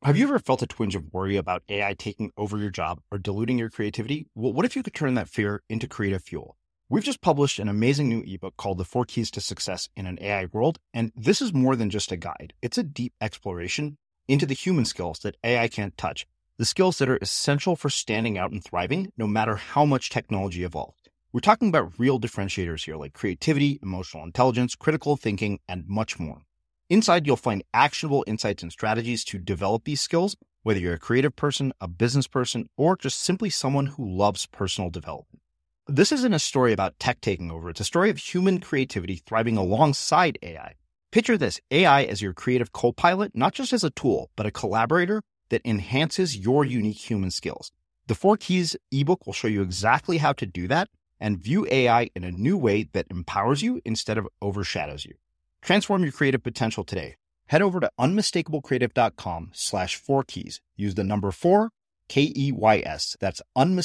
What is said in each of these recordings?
Have you ever felt a twinge of worry about AI taking over your job or diluting your creativity? Well, what if you could turn that fear into creative fuel? We've just published an amazing new ebook called The 4 Keys to Success in an AI World, and this is more than just a guide. It's a deep exploration into the human skills that AI can't touch, the skills that are essential for standing out and thriving, no matter how much technology evolves. We're talking about real differentiators here, like creativity, emotional intelligence, critical thinking, and much more. Inside, you'll find actionable insights and strategies to develop these skills, whether you're a creative person, a business person, or just simply someone who loves personal development. This isn't a story about tech taking over. It's a story of human creativity thriving alongside AI. Picture this, AI as your creative co-pilot, not just as a tool, but a collaborator that enhances your unique human skills. The 4 Keys ebook will show you exactly how to do that and view AI in a new way that empowers you instead of overshadows you. Transform your creative potential today. Head over to unmistakablecreative.com/4keys. Use the number 4, KEYS. That's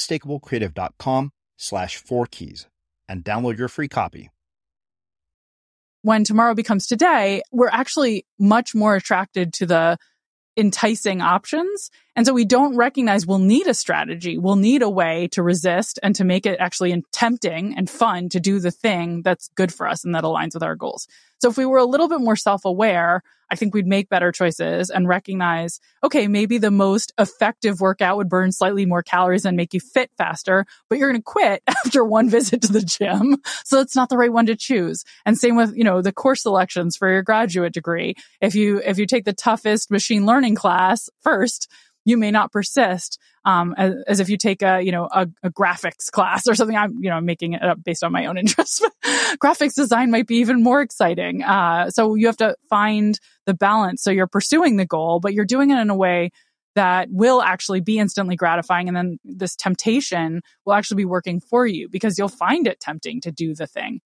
unmistakablecreative.com/4keys and download your free copy. When tomorrow becomes today, we're actually much more attracted to the enticing options. And so we don't recognize we'll need a strategy. We'll need a way to resist and to make it actually tempting and fun to do the thing that's good for us and that aligns with our goals. So if we were a little bit more self-aware, I think we'd make better choices and recognize, okay, maybe the most effective workout would burn slightly more calories and make you fit faster, but you're going to quit after one visit to the gym. So it's not the right one to choose. And same with, the course selections for your graduate degree. If you take the toughest machine learning class first, you may not persist, as if you take a graphics class or something. I'm making it up based on my own interests. Graphics design might be even more exciting. So you have to find the balance. So you're pursuing the goal, but you're doing it in a way that will actually be instantly gratifying. And then this temptation will actually be working for you because you'll find it tempting to do the thing.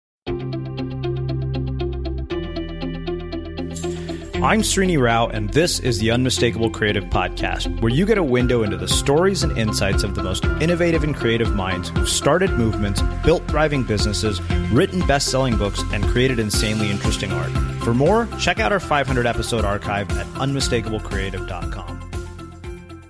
I'm Srini Rao, and this is the Unmistakable Creative Podcast, where you get a window into the stories and insights of the most innovative and creative minds who've started movements, built thriving businesses, written best-selling books, and created insanely interesting art. For more, check out our 500-episode archive at unmistakablecreative.com.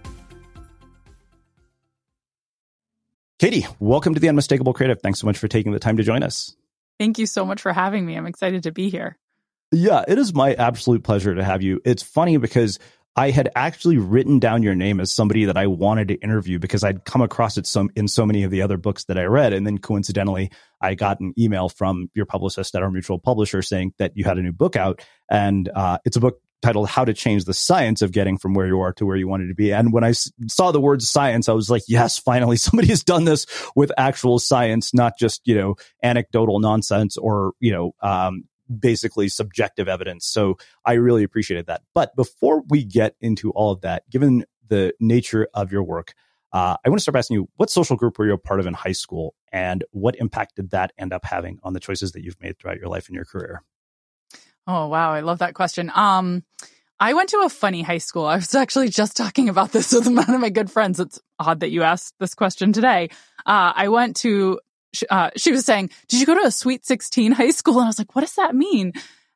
Katie, welcome to the Unmistakable Creative. Thanks so much for taking the time to join us. Thank you so much for having me. I'm excited to be here. Yeah, it is my absolute pleasure to have you. It's funny because I had actually written down your name as somebody that I wanted to interview because I'd come across it in so many of the other books that I read. And then coincidentally, I got an email from your publicist at our mutual publisher saying that you had a new book out. And it's a book titled How to Change the Science of Getting from Where You Are to Where You Wanted to Be. And when I saw the word science, I was like, yes, finally, somebody has done this with actual science, not just, anecdotal nonsense or, basically subjective evidence. So I really appreciated that. But before we get into all of that, given the nature of your work, I want to start by asking you, what social group were you a part of in high school and what impact did that end up having on the choices that you've made throughout your life and your career? Oh, wow. I love that question. I went to a funny high school. I was actually just talking about this with one of my good friends. It's odd that you asked this question today. I went to she was saying, did you go to a Sweet 16 high school? And I was like, what does that mean?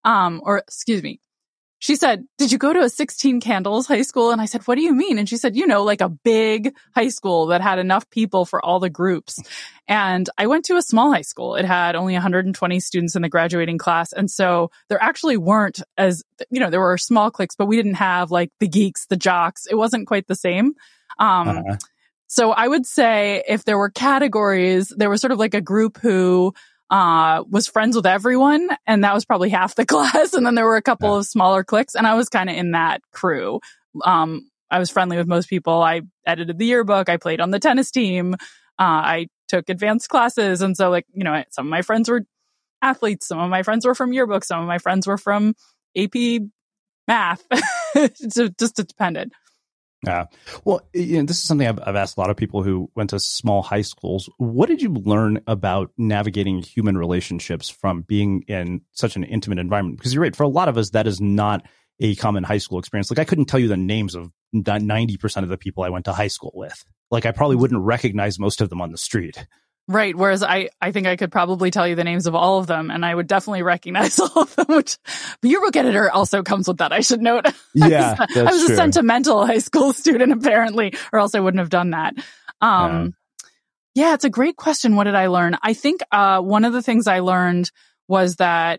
She said, did you go to a 16 Candles high school? And I said, what do you mean? And she said, like a big high school that had enough people for all the groups. And I went to a small high school. It had only 120 students in the graduating class. And so there actually weren't there were small cliques, but we didn't have like the geeks, the jocks. It wasn't quite the same. So I would say if there were categories, there was sort of like a group who was friends with everyone, and that was probably half the class. And then there were a couple of smaller cliques, and I was kind of in that crew. I was friendly with most people. I edited the yearbook. I played on the tennis team. I took advanced classes. And so some of my friends were athletes. Some of my friends were from yearbook. Some of my friends were from AP math. It depended. Yeah. Well, this is something I've asked a lot of people who went to small high schools. What did you learn about navigating human relationships from being in such an intimate environment? Because you're right, for a lot of us, that is not a common high school experience. Like, I couldn't tell you the names of 90% of the people I went to high school with. Like, I probably wouldn't recognize most of them on the street. Right. Whereas I think I could probably tell you the names of all of them, and I would definitely recognize all of them, but yearbook editor also comes with that, I should note. Yeah, I was a sentimental high school student, apparently, or else I wouldn't have done that. Yeah, it's a great question. What did I learn? I think one of the things I learned was that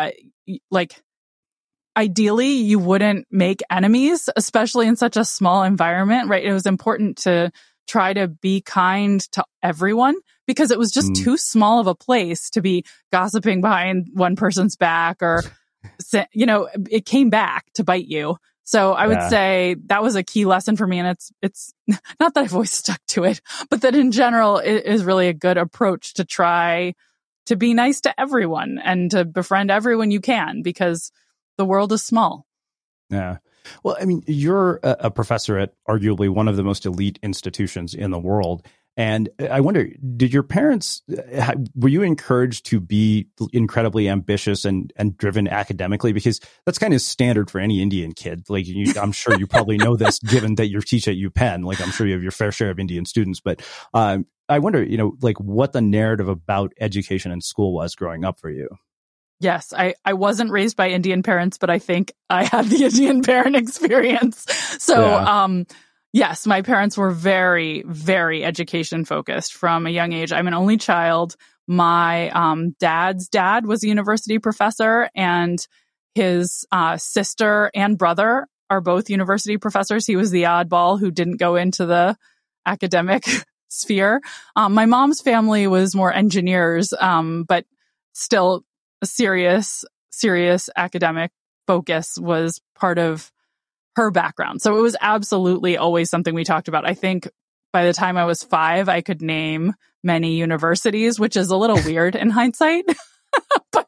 ideally you wouldn't make enemies, especially in such a small environment, right? It was important to try to be kind to everyone because it was just too small of a place to be gossiping behind one person's back, or, it came back to bite you. So I would say that was a key lesson for me. And it's not that I've always stuck to it, but that in general, it is really a good approach to try to be nice to everyone and to befriend everyone you can, because the world is small. Yeah. Well, I mean, you're a professor at arguably one of the most elite institutions in the world. And I wonder, did your parents, were you encouraged to be incredibly ambitious and driven academically? Because that's kind of standard for any Indian kid. Like, I'm sure you probably know this, given that you teach at UPenn. Like, I'm sure you have your fair share of Indian students. But I wonder, what the narrative about education and school was growing up for you. Yes, I wasn't raised by Indian parents, but I think I had the Indian parent experience. So, yes, my parents were very, very education focused from a young age. I'm an only child. My dad's dad was a university professor, and his sister and brother are both university professors. He was the oddball who didn't go into the academic sphere. My mom's family was more engineers, but still a serious academic focus was part of her background. So it was absolutely always something we talked about. I think by the time I was 5, I could name many universities, which is a little weird in hindsight. But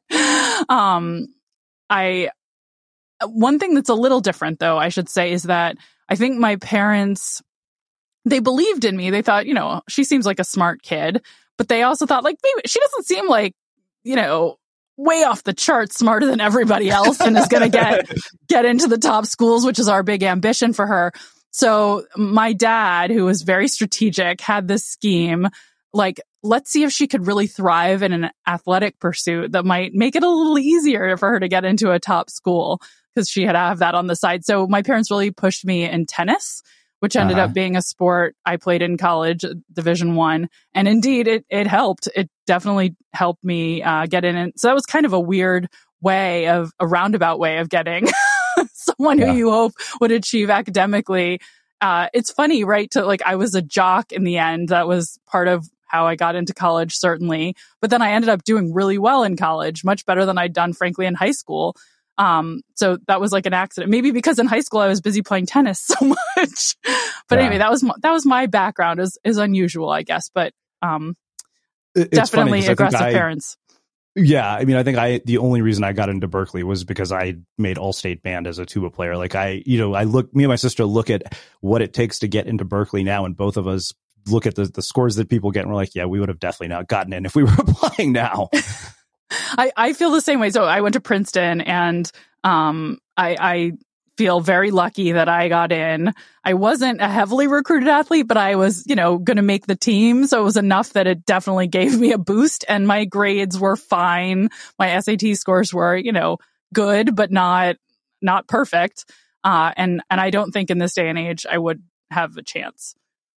one thing that's a little different, though, I should say, is that I think my parents, they believed in me. They thought, she seems like a smart kid, but they also thought, like, maybe she doesn't seem like, way off the charts smarter than everybody else and is going to get into the top schools, which is our big ambition for her. So my dad, who was very strategic, had this scheme, like, let's see if she could really thrive in an athletic pursuit that might make it a little easier for her to get into a top school, because she had to have that on the side. So my parents really pushed me in tennis, which ended up being a sport I played in college, Division I. And indeed, it helped. It definitely helped me get in. And so that was kind of a weird way a roundabout way of getting someone who you hope would achieve academically. It's funny, right? I was a jock in the end. That was part of how I got into college, certainly. But then I ended up doing really well in college, much better than I'd done, frankly, in high school. So that was like an accident. Maybe because in high school I was busy playing tennis so much. But anyway, that was my background. Is unusual, I guess. But definitely aggressive parents. Yeah, I mean, I think the only reason I got into Berkeley was because I made all-state band as a tuba player. Like me and my sister look at what it takes to get into Berkeley now, and both of us look at the scores that people get, and we're like, yeah, we would have definitely not gotten in if we were applying now. I feel the same way. So I went to Princeton, and I feel very lucky that I got in. I wasn't a heavily recruited athlete, but I was, going to make the team. So it was enough that it definitely gave me a boost, and my grades were fine. My SAT scores were, good, but not perfect. And I don't think in this day and age I would have a chance.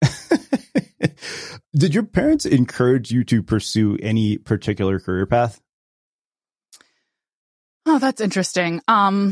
Did your parents encourage you to pursue any particular career path? Oh, that's interesting. I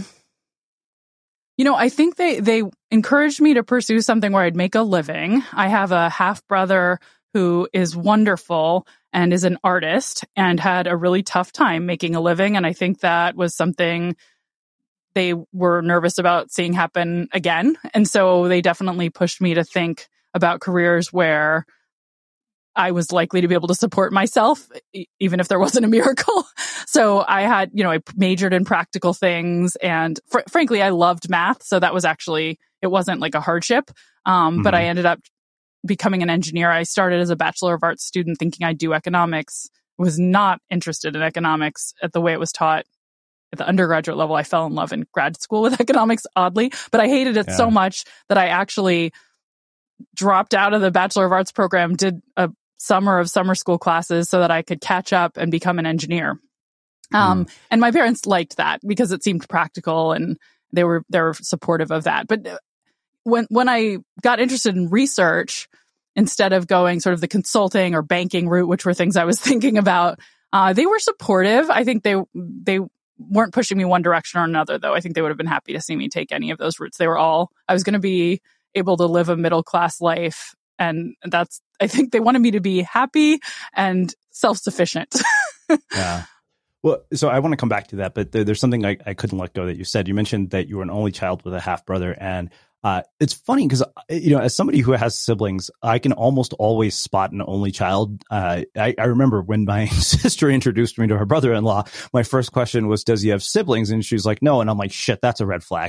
think they encouraged me to pursue something where I'd make a living. I have a half brother who is wonderful and is an artist and had a really tough time making a living. And I think that was something they were nervous about seeing happen again. And so they definitely pushed me to think about careers where I was likely to be able to support myself, even if there wasn't a miracle. So I had, I majored in practical things, and frankly, I loved math. So that was actually, it wasn't like a hardship. But I ended up becoming an engineer. I started as a Bachelor of Arts student thinking I'd do economics, was not interested in economics at the way it was taught at the undergraduate level. I fell in love in grad school with economics, oddly, but I hated it so much that I actually dropped out of the Bachelor of Arts program, did a summer of summer school classes so that I could catch up and become an engineer. And my parents liked that because it seemed practical and they were supportive of that. But when I got interested in research, instead of going sort of the consulting or banking route, which were things I was thinking about, they were supportive. I think they weren't pushing me one direction or another, though. I think they would have been happy to see me take any of those routes. I was going to be able to live a middle-class life. And I think they wanted me to be happy and self-sufficient. Yeah. Well, so I want to come back to that, but there's something I couldn't let go that you said. You mentioned that you were an only child with a half brother. And it's funny because, as somebody who has siblings, I can almost always spot an only child. I remember when my sister introduced me to her brother-in-law, my first question was, does he have siblings? And she's like, no. And I'm like, shit, that's a red flag.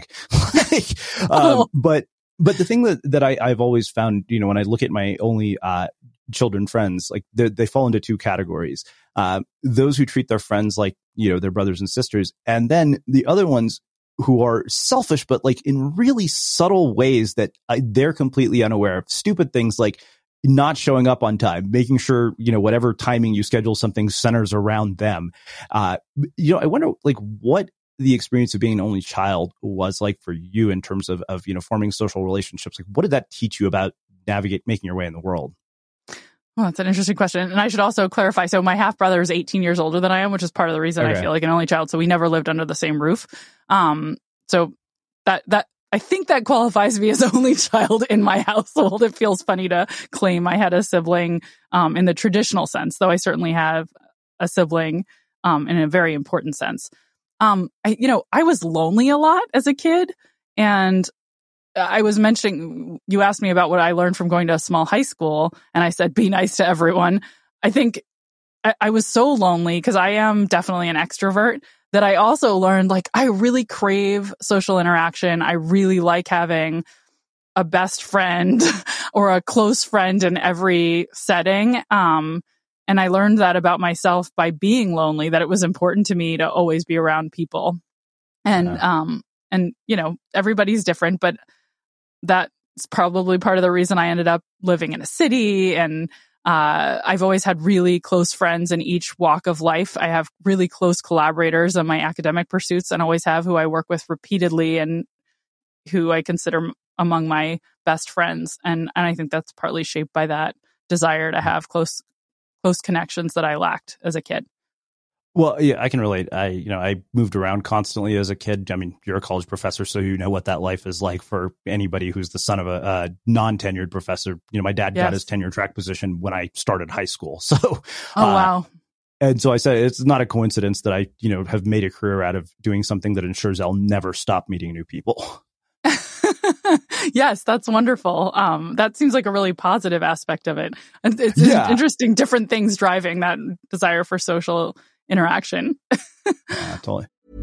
But the thing that I've always found, when I look at my only children friends, like they fall into two categories. Those who treat their friends like, their brothers and sisters. And then the other ones who are selfish, but like in really subtle ways that they're completely unaware of. Stupid things like not showing up on time, making sure, whatever timing you schedule something centers around them. I wonder like what the experience of being an only child was like for you in terms of forming social relationships. Like, what did that teach you about making your way in the world? Well, that's an interesting question. And I should also clarify. So my half brother is 18 years older than I am, which is part of the reason I feel like an only child. So we never lived under the same roof. So that I think that qualifies me as only child in my household. It feels funny to claim I had a sibling in the traditional sense, though I certainly have a sibling in a very important sense. I was lonely a lot as a kid, and I was mentioning, you asked me about what I learned from going to a small high school, and I said, be nice to everyone. I think I was so lonely because I am definitely an extrovert that I also learned, like, I really crave social interaction. I really like having a best friend or a close friend in every setting. And I learned that about myself by being lonely, that it was important to me to always be around people. And, everybody's different, but that's probably part of the reason I ended up living in a city. And I've always had really close friends in each walk of life. I have really close collaborators on my academic pursuits and always have, who I work with repeatedly and who I consider among my best friends. And I think that's partly shaped by that desire to have close connections that I lacked as a kid. Well, yeah, I can relate. I moved around constantly as a kid. I mean, you're a college professor, so you know what that life is like for anybody who's the son of a non-tenured professor. My dad got his tenure track position when I started high school. So, wow. And so I said, it's not a coincidence that I, have made a career out of doing something that ensures I'll never stop meeting new people. Yes, that's wonderful. That seems like a really positive aspect of it. And it's interesting, different things driving that desire for social interaction. Totally.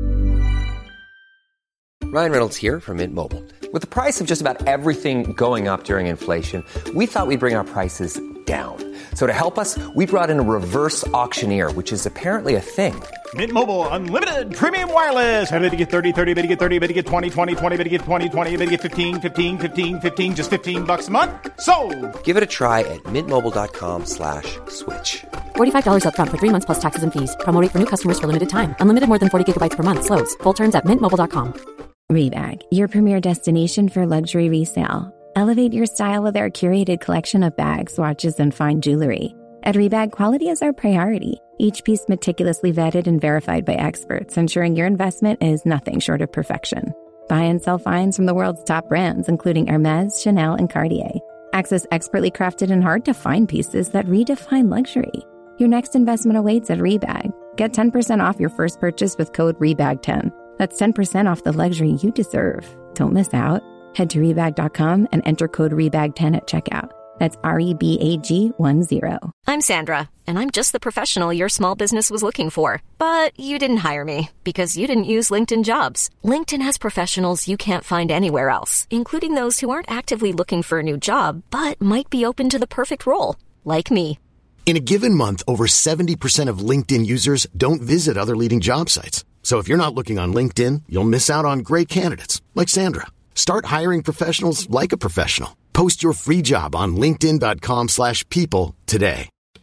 Ryan Reynolds here from Mint Mobile. With the price of just about everything going up during inflation, we thought we'd bring our prices down. So to help us, we brought in a reverse auctioneer, which is apparently a thing. Mint Mobile Unlimited Premium Wireless. How to get 30, 30, bit to get 30, bit to get 20, 20, 20, bit to get 20, 20, bit to get 15, 15, 15, 15, just $15 a month? Sold! Give it a try at mintmobile.com/switch. $45 up front for 3 months plus taxes and fees. Promo rate for new customers for limited time. Unlimited more than 40 gigabytes per month. Slows full terms at mintmobile.com. Rebag, your premier destination for luxury resale. Elevate your style with our curated collection of bags, watches, and fine jewelry. At Rebag, quality is our priority. Each piece meticulously vetted and verified by experts, ensuring your investment is nothing short of perfection. Buy and sell finds from the world's top brands, including Hermes, Chanel, and Cartier. Access expertly crafted and hard-to-find pieces that redefine luxury. Your next investment awaits at Rebag. Get 10% off your first purchase with code REBAG10. That's 10% off the luxury you deserve. Don't miss out. Head to Rebag.com and enter code REBAG10 at checkout. That's REBAG10. I'm Sandra, and I'm just the professional your small business was looking for. But you didn't hire me because you didn't use LinkedIn Jobs. LinkedIn has professionals you can't find anywhere else, including those who aren't actively looking for a new job, but might be open to the perfect role, like me. In a given month, over 70% of LinkedIn users don't visit other leading job sites. So if you're not looking on LinkedIn, you'll miss out on great candidates like Sandra. Start hiring professionals like a professional. Post your free job on linkedin.com/people today.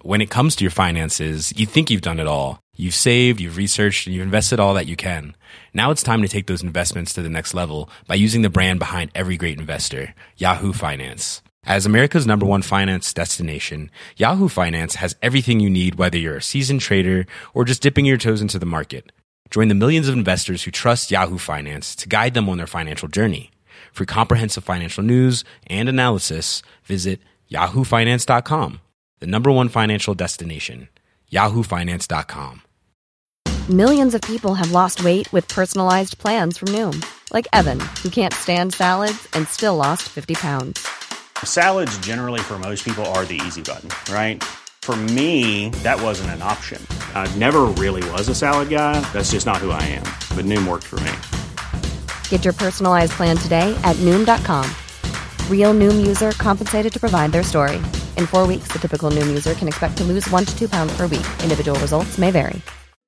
when it comes to your finances, you think you've done it all. You've saved, you've researched, and you've invested all that you can. Now it's time to take those investments to the next level by using the brand behind every great investor, Yahoo Finance. As America's #1 finance destination, Yahoo Finance has everything you need, whether you're a seasoned trader or just dipping your toes into the market. Join the millions of investors who trust Yahoo Finance to guide them on their financial journey. For comprehensive financial news and analysis, visit yahoofinance.com, the #1 financial destination, yahoofinance.com. Millions of people have lost weight with personalized plans from Noom, like Evan, who can't stand salads and still lost 50 pounds. Salads generally for most people are the easy button, right? For me, that wasn't an option. I never really was a salad guy. That's just not who I am. But Noom worked for me. Get your personalized plan today at Noom.com. Real Noom user compensated to provide their story. In 4 weeks, the typical Noom user can expect to lose 1 to 2 pounds per week. Individual results may vary.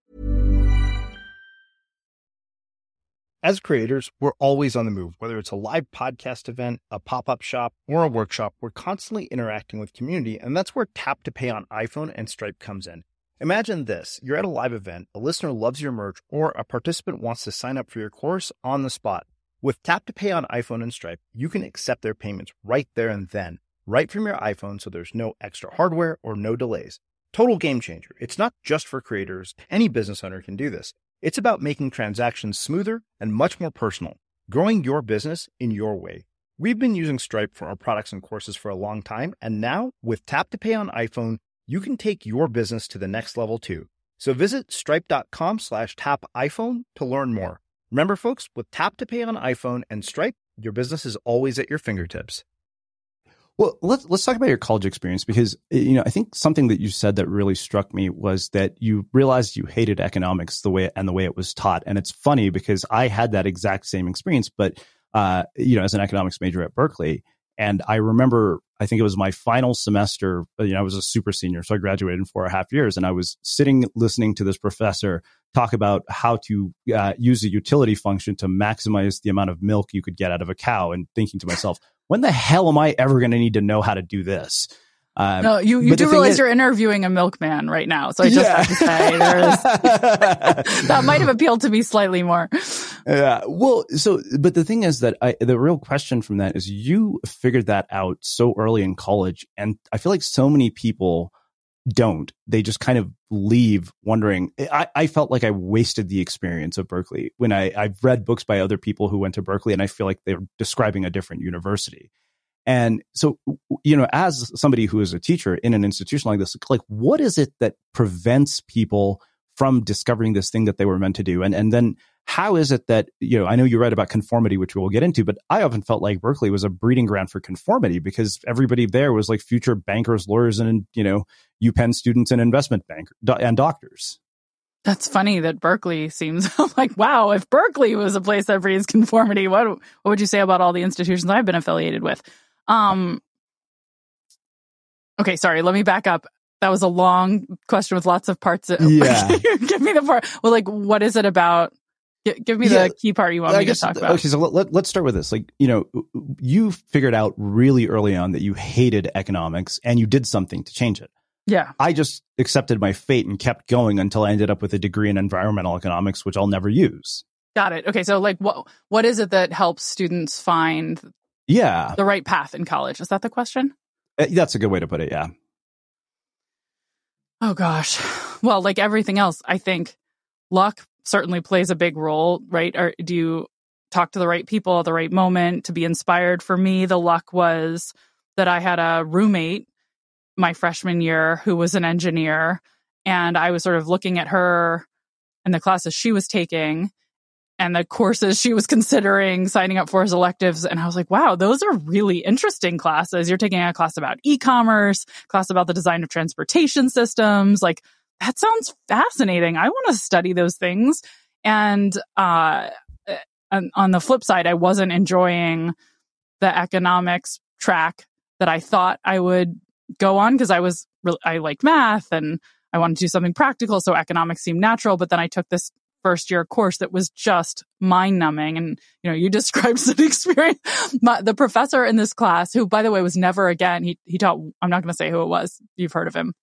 As creators, we're always on the move. Whether it's a live podcast event, a pop-up shop, or a workshop, we're constantly interacting with community, and that's where Tap to Pay on iPhone and Stripe comes in. Imagine this. You're at a live event, a listener loves your merch, or a participant wants to sign up for your course on the spot. With Tap to Pay on iPhone and Stripe, you can accept their payments right there and then, right from your iPhone, so there's no extra hardware or no delays. Total game changer. It's not just for creators. Any business owner can do this. It's about making transactions smoother and much more personal, growing your business in your way. We've been using Stripe for our products and courses for a long time, and now with Tap to Pay on iPhone, you can take your business to the next level too. So visit stripe.com/tapiphone to learn more. Remember, folks, with Tap to Pay on iPhone and Stripe, your business is always at your fingertips. Well, let's talk about your college experience, because, I think something that you said that really struck me was that you realized you hated economics the way it was taught. And it's funny because I had that exact same experience, but, as an economics major at Berkeley. And I remember, I think it was my final semester, I was a super senior, so I graduated in 4.5 years. And I was sitting listening to this professor talk about how to use a utility function to maximize the amount of milk you could get out of a cow, and thinking to myself, when the hell am I ever going to need to know how to do this? No, you do realize you're interviewing a milkman right now. So I just have to say that might have appealed to me slightly more. Yeah. Well, but the thing is that the real question from that is you figured that out so early in college. And I feel like so many people don't. They just kind of leave wondering. I felt like I wasted the experience of Berkeley when I've read books by other people who went to Berkeley, and I feel like they're describing a different university. And so, as somebody who is a teacher in an institution like this, like, what is it that prevents people from discovering this thing that they were meant to do? And then how is it that, I know you read about conformity, which we'll get into, but I often felt like Berkeley was a breeding ground for conformity because everybody there was like future bankers, lawyers, and, UPenn students and investment bankers and doctors. That's funny that Berkeley seems like, wow, if Berkeley was a place that breeds conformity, what would you say about all the institutions I've been affiliated with? Okay, sorry, let me back up. That was a long question with lots of parts. Yeah. Give me the part. Well, like, what is it about? Give me the key part you want me to talk about. Okay, so let's start with this. Like, you figured out really early on that you hated economics and you did something to change it. Yeah. I just accepted my fate and kept going until I ended up with a degree in environmental economics, which I'll never use. Got it. Okay, so like, what is it that helps students find the right path in college? Is that the question? That's a good way to put it, yeah. Oh, gosh. Well, like everything else, I think luck certainly plays a big role, right? Or do you talk to the right people at the right moment to be inspired? For me, the luck was that I had a roommate my freshman year who was an engineer, and I was sort of looking at her and the classes she was taking and the courses she was considering signing up for as electives. And I was like, wow, those are really interesting classes. You're taking a class about e-commerce, class about the design of transportation systems. Like, that sounds fascinating. I want to study those things. And on the flip side, I wasn't enjoying the economics track that I thought I would go on because I liked math and I wanted to do something practical. So economics seemed natural. But then I took this first year course that was just mind numbing. And, you described an experience. The professor in this class, who, by the way, was never again, he taught, I'm not going to say who it was. You've heard of him.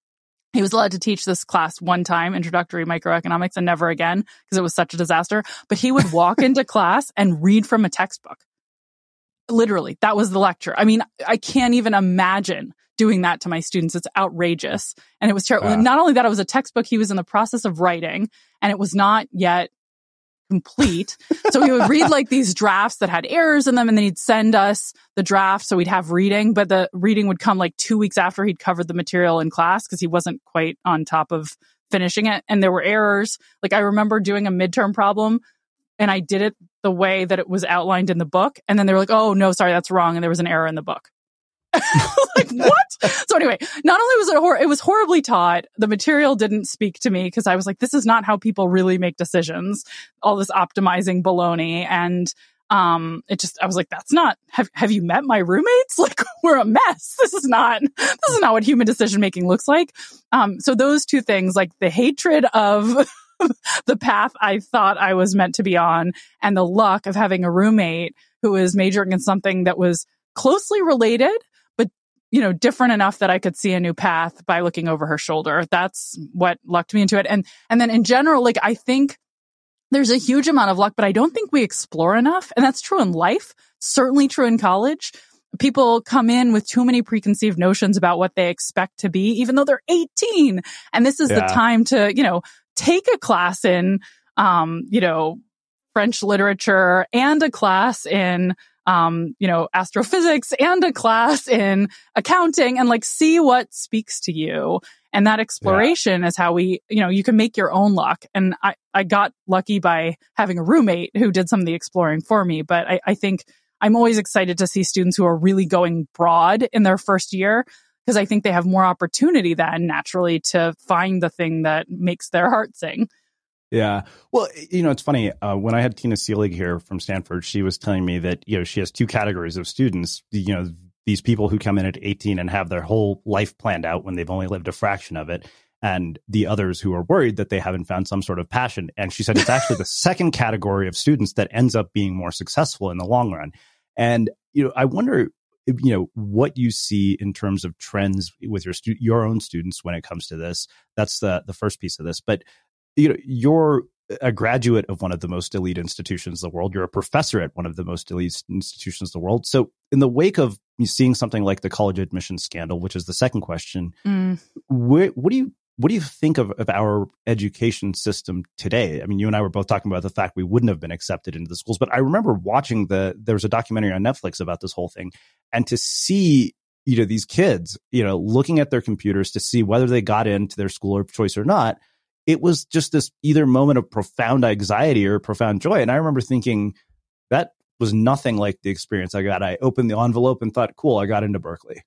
He was allowed to teach this class one time, introductory microeconomics, and never again because it was such a disaster. But he would walk into class and read from a textbook. Literally, that was the lecture. I mean, I can't even imagine doing that to my students. It's outrageous. And it was terrible. Not only that, it was a textbook he was in the process of writing, and it was not yet complete. So he would read like these drafts that had errors in them, and then he'd send us the draft so we'd have reading, but the reading would come like 2 weeks after he'd covered the material in class because he wasn't quite on top of finishing it. And there were errors. Like I remember doing a midterm problem and I did it the way that it was outlined in the book. And then they were like, oh no, sorry, that's wrong. And there was an error in the book. Like, what? So anyway, not only was it was horribly taught, the material didn't speak to me because I was like, this is not how people really make decisions. All this optimizing baloney. And I was like, that's not, have you met my roommates? Like, we're a mess. This is not what human decision making looks like. So those two things, like the hatred of the path I thought I was meant to be on and the luck of having a roommate who was majoring in something that was closely related, but, different enough that I could see a new path by looking over her shoulder. That's what lucked me into it. And then in general, like, I think there's a huge amount of luck, but I don't think we explore enough. And that's true in life, certainly true in college. People come in with too many preconceived notions about what they expect to be, even though they're 18. And this is the time to, take a class in, French literature and a class in, astrophysics and a class in accounting and like see what speaks to you. And that exploration is how we, you can make your own luck. And I got lucky by having a roommate who did some of the exploring for me. But I think I'm always excited to see students who are really going broad in their first year because I think they have more opportunity then naturally to find the thing that makes their heart sing. Yeah. Well, it's funny. When I had Tina Seelig here from Stanford, she was telling me that, she has two categories of students, these people who come in at 18 and have their whole life planned out when they've only lived a fraction of it, and the others who are worried that they haven't found some sort of passion. And she said it's actually the second category of students that ends up being more successful in the long run. And, I wonder, what you see in terms of trends with your own students when it comes to this. That's the first piece of this. But you're a graduate of one of the most elite institutions in the world. You're a professor at one of the most elite institutions in the world. So in the wake of seeing something like the college admissions scandal, which is the second question, what do you think of our education system today? I mean, you and I were both talking about the fact we wouldn't have been accepted into the schools, but I remember watching there was a documentary on Netflix about this whole thing, and to see these kids looking at their computers to see whether they got into their school of choice or not. It was just this either moment of profound anxiety or profound joy. And I remember thinking that was nothing like the experience I got. I opened the envelope and thought, cool, I got into Berkeley.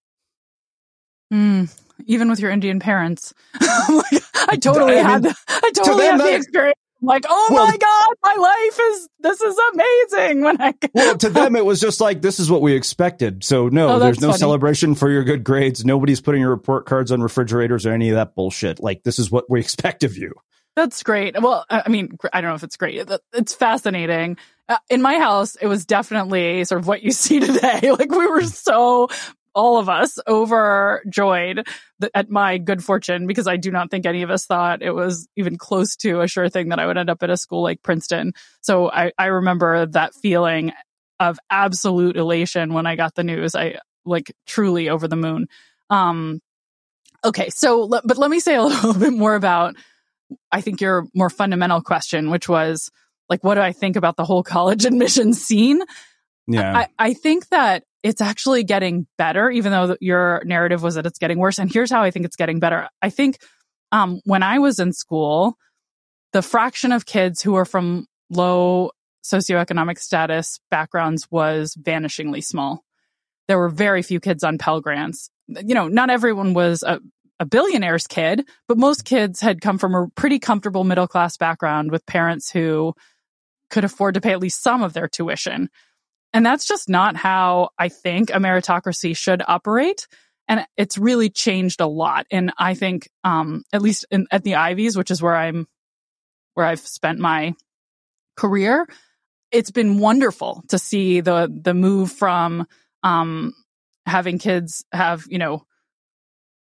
Even with your Indian parents. I totally had the experience. I'm like, my God, my life this is amazing. Well, to them, it was just like, this is what we expected. So no, there's no celebration for your good grades. Nobody's putting your report cards on refrigerators or any of that bullshit. Like, this is what we expect of you. That's great. Well, I mean, I don't know if it's great. It's fascinating. In my house, it was definitely sort of what you see today. Like, we were all of us overjoyed at my good fortune, because I do not think any of us thought it was even close to a sure thing that I would end up at a school like Princeton. So I remember that feeling of absolute elation when I got the news. I truly over the moon. Okay. But let me say a little bit more about, I think, your more fundamental question, which was like, what do I think about the whole college admissions scene? Yeah. I think that it's actually getting better, even though your narrative was that it's getting worse. And here's how I think it's getting better. I think when I was in school, the fraction of kids who were from low socioeconomic status backgrounds was vanishingly small. There were very few kids on Pell Grants. Not everyone was a billionaire's kid, but most kids had come from a pretty comfortable middle-class background with parents who could afford to pay at least some of their tuition. And that's just not how I think a meritocracy should operate. And it's really changed a lot. And I think, at least at the Ivies, which is where I've spent my career, it's been wonderful to see the move from having kids have,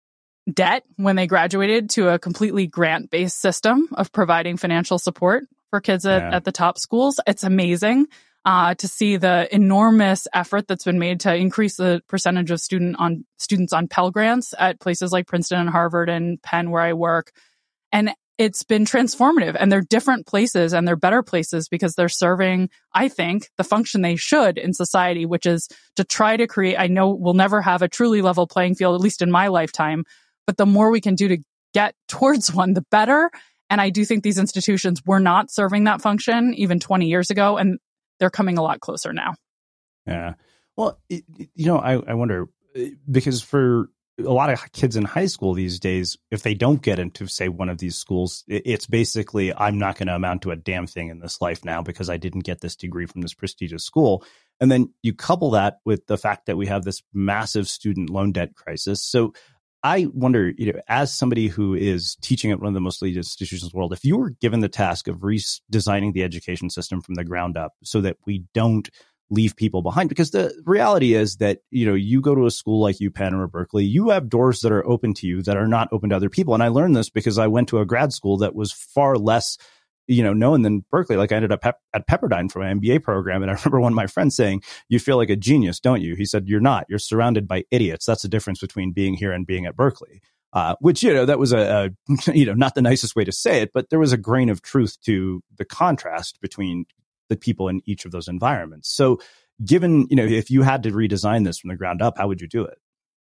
debt when they graduated to a completely grant-based system of providing financial support for kids at the top schools. It's amazing to see the enormous effort that's been made to increase the percentage of students on Pell Grants at places like Princeton and Harvard and Penn, where I work. And it's been transformative, and they're different places and they're better places because they're serving, I think, the function they should in society, which is to try to create, I know we'll never have a truly level playing field, at least in my lifetime, but the more we can do to get towards one, the better. And I do think these institutions were not serving that function even 20 years ago, and they're coming a lot closer now. Yeah. Well, I wonder, because for a lot of kids in high school these days, if they don't get into, say, one of these schools, it's basically, I'm not going to amount to a damn thing in this life now because I didn't get this degree from this prestigious school. And then you couple that with the fact that we have this massive student loan debt crisis. So I wonder, as somebody who is teaching at one of the most elite institutions in the world, if you were given the task of redesigning the education system from the ground up so that we don't leave people behind, because the reality is that, you go to a school like UPenn or Berkeley, you have doors that are open to you that are not open to other people. And I learned this because I went to a grad school that was far less known than Berkeley. Like I ended up at Pepperdine for my MBA program. And I remember one of my friends saying, you feel like a genius, don't you? He said, you're not. You're surrounded by idiots. That's the difference between being here and being at Berkeley. Which, that was a not the nicest way to say it, but there was a grain of truth to the contrast between the people in each of those environments. So given, if you had to redesign this from the ground up, how would you do it?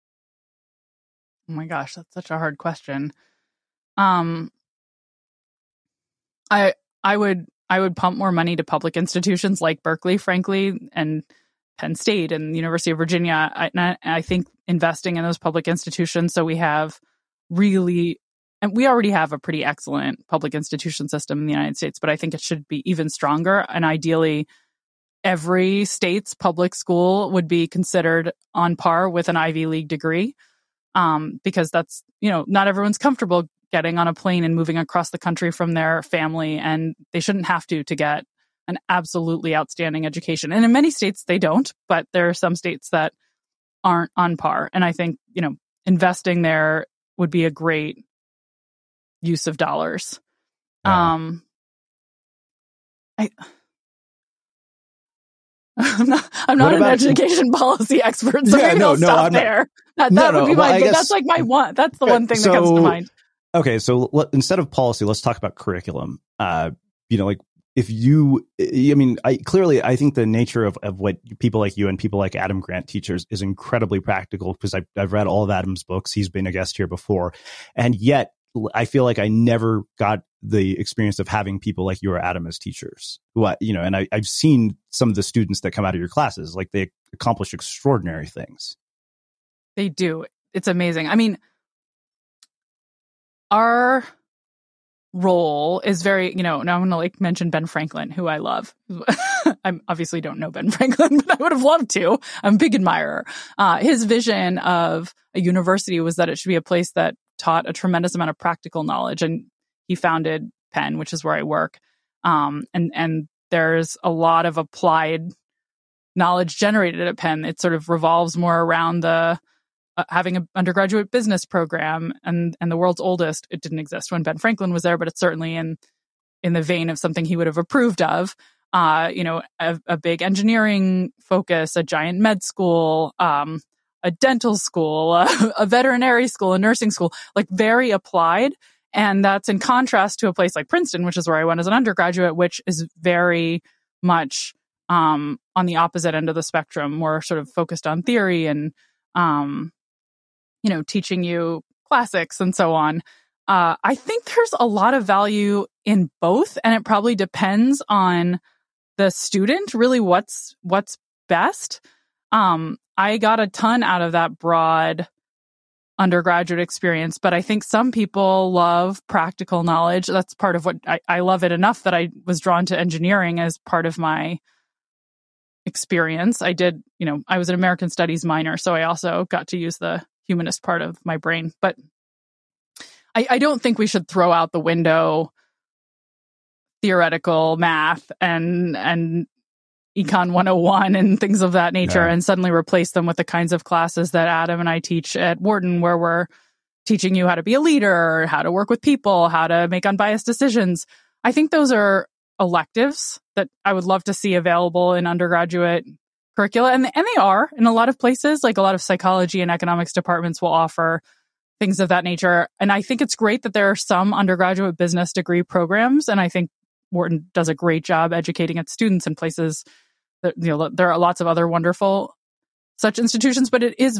Oh my gosh, that's such a hard question. I would pump more money to public institutions like Berkeley, frankly, and Penn State and the University of Virginia. I think investing in those public institutions, so we have really, and we already have a pretty excellent public institution system in the United States, but I think it should be even stronger. And ideally, every state's public school would be considered on par with an Ivy League degree, because that's, not everyone's comfortable getting on a plane and moving across the country from their family, and they shouldn't have to get an absolutely outstanding education. And in many states, they don't, but there are some states that aren't on par. And I think, investing there would be a great use of dollars. Yeah. I'm not an education policy expert, so maybe I'll stop there. That would be that's like my one. That's the one thing that comes to mind. Okay, so instead of policy, let's talk about curriculum. If you, I think the nature of what people like you and people like Adam Grant teachers is incredibly practical, because I've read all of Adam's books. He's been a guest here before. And yet I feel like I never got the experience of having people like you or Adam as teachers. And I've seen some of the students that come out of your classes, like they accomplish extraordinary things. They do. It's amazing. I mean, our role is very, now I'm going to mention Ben Franklin, who I love. I obviously don't know Ben Franklin, but I would have loved to. I'm a big admirer. His vision of a university was that it should be a place that taught a tremendous amount of practical knowledge. And he founded Penn, which is where I work. And there's a lot of applied knowledge generated at Penn. It sort of revolves more around the having an undergraduate business program, and the world's oldest. It didn't exist when Ben Franklin was there, but it's certainly in the vein of something he would have approved of. A big engineering focus, a giant med school, a dental school, a veterinary school, a nursing school, like very applied. And that's in contrast to a place like Princeton, which is where I went as an undergraduate, which is very much on the opposite end of the spectrum, more sort of focused on theory and teaching you classics and so on. I think there's a lot of value in both, and it probably depends on the student, really what's best. I got a ton out of that broad undergraduate experience, but I think some people love practical knowledge. That's part of what I love it enough that I was drawn to engineering as part of my experience. I was an American Studies minor, so I also got to use the humanist part of my brain. But I don't think we should throw out the window theoretical math and Econ 101 and things of that nature, and suddenly replace them with the kinds of classes that Adam and I teach at Wharton, where we're teaching you how to be a leader, how to work with people, how to make unbiased decisions. I think those are electives that I would love to see available in undergraduate curricula. And they are in a lot of places, like a lot of psychology and economics departments will offer things of that nature. And I think it's great that there are some undergraduate business degree programs. And I think Wharton does a great job educating its students in places that, there are lots of other wonderful such institutions, but it is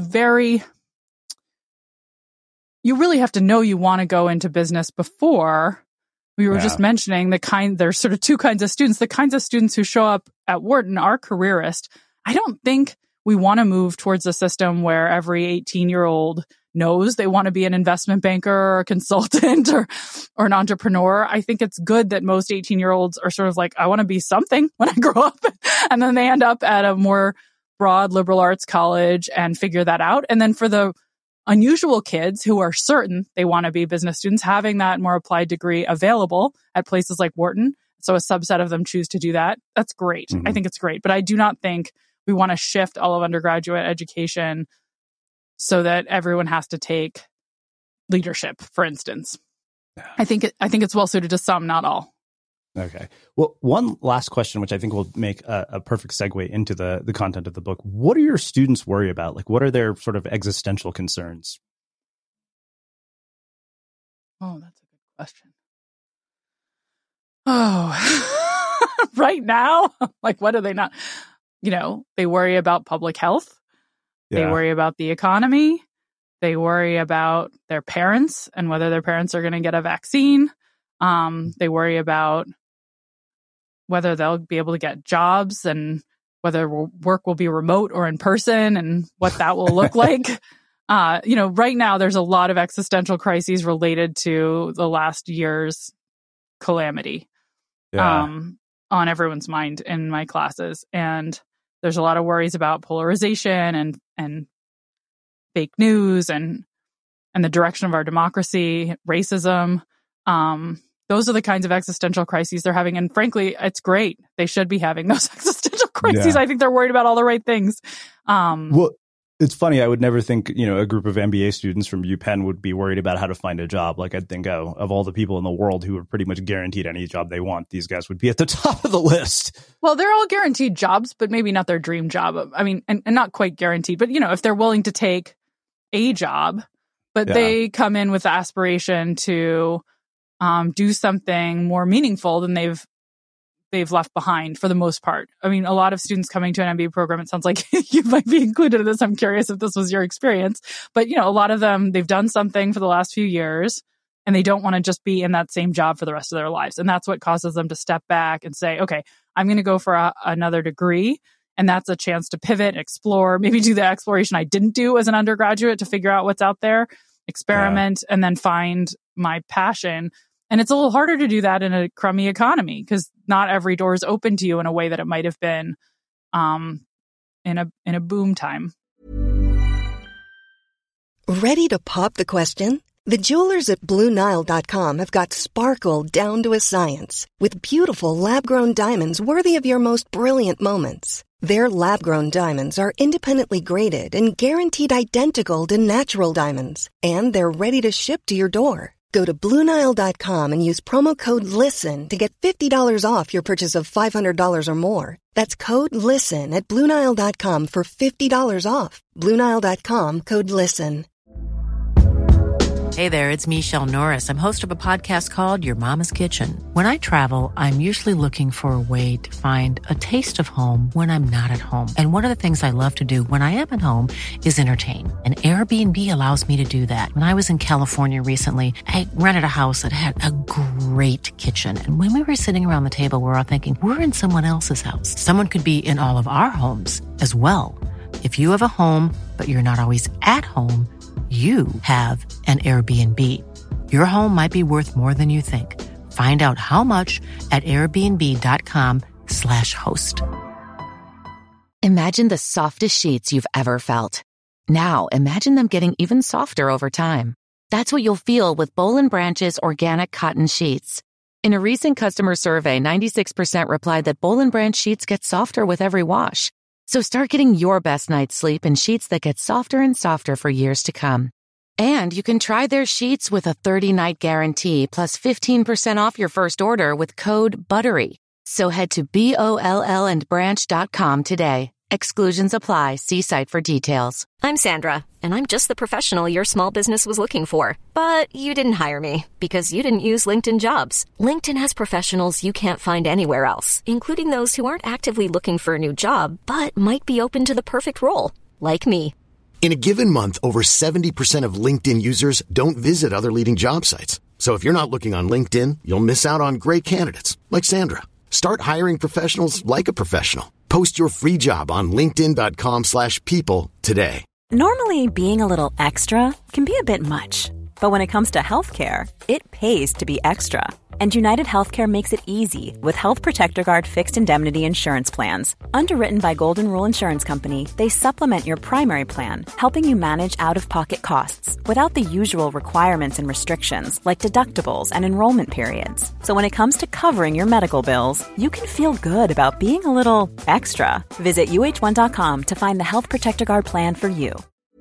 you really have to know you want to go into business before. We were just mentioning there's sort of two kinds of students. The kinds of students who show up at Wharton are careerist. I don't think we want to move towards a system where every 18-year-old knows they want to be an investment banker or a consultant or an entrepreneur. I think it's good that most 18-year-olds are sort of like, I want to be something when I grow up. And then they end up at a more broad liberal arts college and figure that out. And then for the unusual kids who are certain they want to be business students, having that more applied degree available at places like Wharton, so a subset of them choose to do that, that's great. Mm-hmm. I think it's great. But I do not think we want to shift all of undergraduate education so that everyone has to take leadership, for instance. I think it's well suited to some, not all. Okay. Well, one last question, which I think will make a perfect segue into the content of the book. What do your students worry about? Like, what are their sort of existential concerns? Oh, that's a good question. Oh, right now, like, what are they not? They worry about public health. They worry about the economy. They worry about their parents and whether their parents are going to get a vaccine. They worry about whether they'll be able to get jobs and whether work will be remote or in person and what that will look like. Right now there's a lot of existential crises related to the last year's calamity on everyone's mind in my classes. And there's a lot of worries about polarization and fake news and the direction of our democracy, racism. Those are the kinds of existential crises they're having. And frankly, it's great. They should be having those existential crises. Yeah. I think they're worried about all the right things. Well, it's funny. I would never think, a group of MBA students from UPenn would be worried about how to find a job. Like, I'd think, of all the people in the world who are pretty much guaranteed any job they want, these guys would be at the top of the list. Well, they're all guaranteed jobs, but maybe not their dream job. I mean, and not quite guaranteed, but, if they're willing to take a job, but they come in with the aspiration to do something more meaningful than they've left behind for the most part. I mean, a lot of students coming to an MBA program, it sounds like you might be included in this. I'm curious if this was your experience, but a lot of them, they've done something for the last few years and they don't want to just be in that same job for the rest of their lives. And that's what causes them to step back and say, okay, I'm going to go for another degree. And that's a chance to pivot, explore, maybe do the exploration I didn't do as an undergraduate to figure out what's out there, experiment, and then find my passion. And it's a little harder to do that in a crummy economy because not every door is open to you in a way that it might have been in a boom time. Ready to pop the question? The jewelers at BlueNile.com have got sparkle down to a science with beautiful lab-grown diamonds worthy of your most brilliant moments. Their lab-grown diamonds are independently graded and guaranteed identical to natural diamonds, and they're ready to ship to your door. Go to BlueNile.com and use promo code LISTEN to get $50 off your purchase of $500 or more. That's code LISTEN at BlueNile.com for $50 off. BlueNile.com, code LISTEN. Hey there, it's Michelle Norris. I'm host of a podcast called Your Mama's Kitchen. When I travel, I'm usually looking for a way to find a taste of home when I'm not at home. And one of the things I love to do when I am at home is entertain. And Airbnb allows me to do that. When I was in California recently, I rented a house that had a great kitchen. And when we were sitting around the table, we were all thinking, we're in someone else's house. Someone could be in all of our homes as well. If you have a home, but you're not always at home, you have an Airbnb. Your home might be worth more than you think. Find out how much at airbnb.com/host. Imagine the softest sheets you've ever felt. Now imagine them getting even softer over time. That's what you'll feel with Boll & Branch's organic cotton sheets. In a recent customer survey, 96% replied that Boll & Branch sheets get softer with every wash. So start getting your best night's sleep in sheets that get softer and softer for years to come. And you can try their sheets with a 30-night guarantee plus 15% off your first order with code BUTTERY. So head to BOLLandbranch.com today. Exclusions apply. See site for details. I'm Sandra, and I'm just the professional your small business was looking for. But you didn't hire me because you didn't use LinkedIn Jobs. LinkedIn has professionals you can't find anywhere else, including those who aren't actively looking for a new job, but might be open to the perfect role, like me. In a given month, over 70% of LinkedIn users don't visit other leading job sites. So if you're not looking on LinkedIn, you'll miss out on great candidates like Sandra. Start hiring professionals like a professional. Post your free job on linkedin.com/people today. Normally, being a little extra can be a bit much. But when it comes to healthcare, it pays to be extra. And United Healthcare makes it easy with Health Protector Guard fixed indemnity insurance plans. Underwritten by Golden Rule Insurance Company, they supplement your primary plan, helping you manage out-of-pocket costs without the usual requirements and restrictions like deductibles and enrollment periods. So when it comes to covering your medical bills, you can feel good about being a little extra. Visit UH1.com to find the Health Protector Guard plan for you.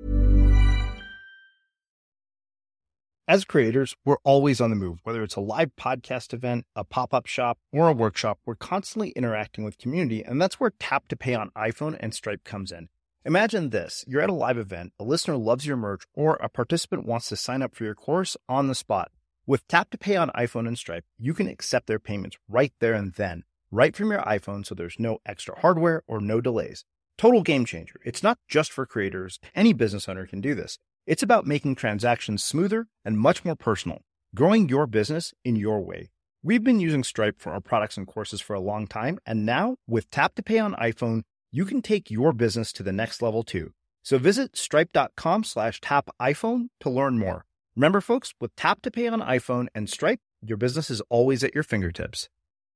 As creators, we're always on the move. Whether it's a live podcast event, a pop-up shop, or a workshop, we're constantly interacting with community, and that's where Tap to Pay on iPhone and Stripe comes in. Imagine this. You're at a live event, a listener loves your merch, or a participant wants to sign up for your course on the spot. With Tap to Pay on iPhone and Stripe, you can accept their payments right there and then, right from your iPhone, so there's no extra hardware or no delays. Total game changer. It's not just for creators. Any business owner can do this. It's about making transactions smoother and much more personal, growing your business in your way. We've been using Stripe for our products and courses for a long time, and now with Tap to Pay on iPhone, you can take your business to the next level too. So visit stripe.com/tapiphone to learn more. Remember, folks, with Tap to Pay on iPhone and Stripe, your business is always at your fingertips.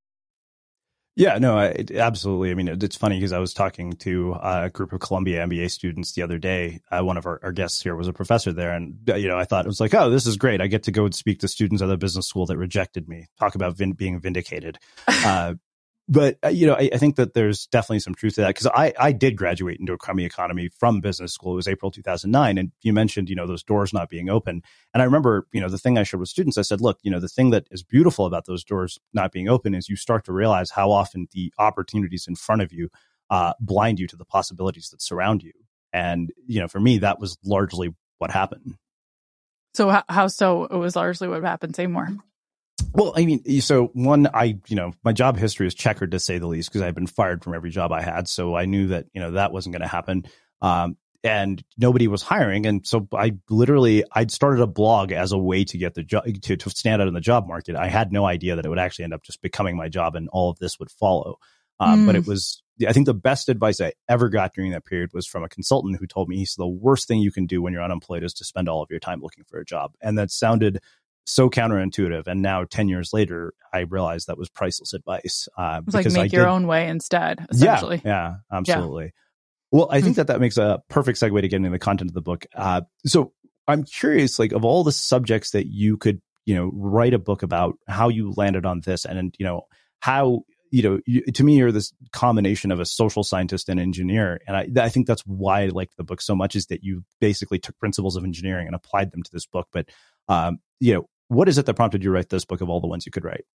Yeah, no, absolutely. I mean, it's funny because I was talking to a group of Columbia MBA students the other day. One of our guests here was a professor there. And, I thought it was like, oh, this is great. I get to go and speak to students at the business school that rejected me. Talk about being vindicated. But, I think that there's definitely some truth to that because I did graduate into a crummy economy from business school. It was April 2009. And you mentioned, those doors not being open. And I remember, the thing I shared with students, I said, look, the thing that is beautiful about those doors not being open is you start to realize how often the opportunities in front of you blind you to the possibilities that surround you. And, for me, that was largely what happened. So how so? It was largely what happened. Say more. Well, I mean, so one, my job history is checkered to say the least because I've been fired from every job I had. So I knew that, that wasn't going to happen. And nobody was hiring. And so I'd started a blog as a way to get the job, to stand out in the job market. I had no idea that it would actually end up just becoming my job and all of this would follow. But it was, I think the best advice I ever got during that period was from a consultant who told me, he said, the worst thing you can do when you're unemployed is to spend all of your time looking for a job. And that sounded so counterintuitive. And now 10 years later, I realized that was priceless advice. It was like make your own way instead, essentially. Yeah, absolutely. Yeah. Well, I think that makes a perfect segue to getting into the content of the book. So I'm curious, like of all the subjects that you could, write a book about, how you landed on this and, how, to me, you're this combination of a social scientist and engineer. And I think that's why I liked the book so much is that you basically took principles of engineering and applied them to this book. But, what is it that prompted you to write this book of all the ones you could write?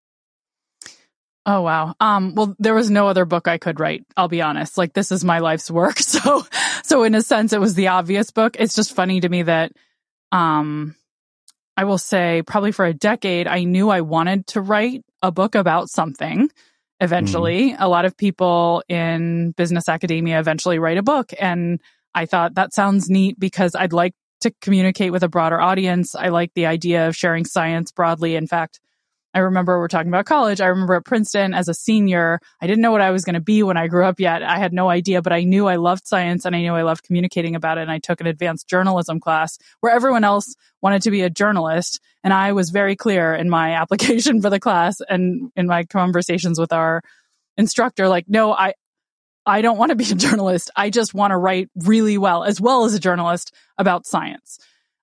Oh, wow. Well, there was no other book I could write. I'll be honest. Like this is my life's work. So in a sense, it was the obvious book. It's just funny to me that, I will say probably for a decade, I knew I wanted to write a book about something. Eventually, a lot of people in business academia eventually write a book. And I thought that sounds neat because I'd like to communicate with a broader audience. I like the idea of sharing science broadly. In fact, I remember we're talking about college. I remember at Princeton as a senior, I didn't know what I was going to be when I grew up yet. I had no idea, but I knew I loved science and I knew I loved communicating about it. And I took an advanced journalism class where everyone else wanted to be a journalist. And I was very clear in my application for the class and in my conversations with our instructor, like, no, I don't want to be a journalist. I just want to write really well as a journalist about science.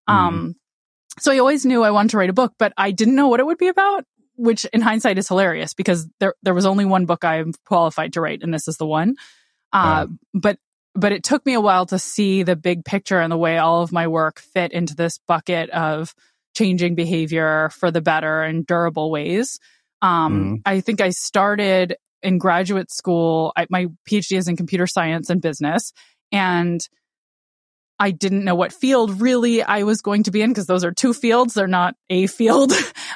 So I always knew I wanted to write a book, but I didn't know what it would be about, which in hindsight is hilarious because there was only one book I'm qualified to write, and this is the one. But but it took me a while to see the big picture and the way all of my work fit into this bucket of changing behavior for the better in durable ways. I think I started in graduate school. My PhD is in computer science and business, and I didn't know what field really I was going to be in because those are two fields. They're not a field.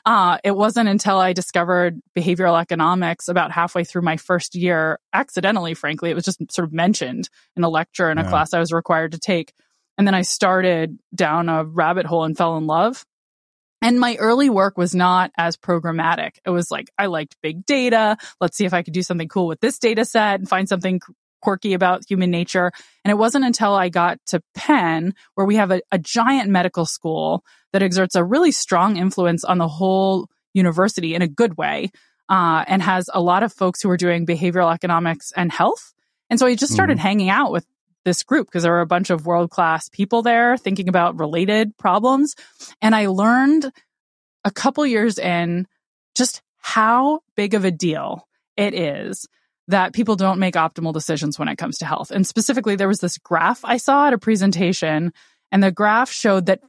It wasn't until I discovered behavioral economics about halfway through my first year, accidentally, frankly. It was just sort of mentioned in a lecture in a class I was required to take. And then I started down a rabbit hole and fell in love. And my early work was not as programmatic. It was like, I liked big data. Let's see if I could do something cool with this data set and find something quirky about human nature. And it wasn't until I got to Penn, where we have a giant medical school that exerts a really strong influence on the whole university in a good way, and has a lot of folks who are doing behavioral economics and health. And so I just started hanging out with this group because there were a bunch of world-class people there thinking about related problems. And I learned a couple years in just how big of a deal it is that people don't make optimal decisions when it comes to health. And specifically, there was this graph I saw at a presentation, and the graph showed that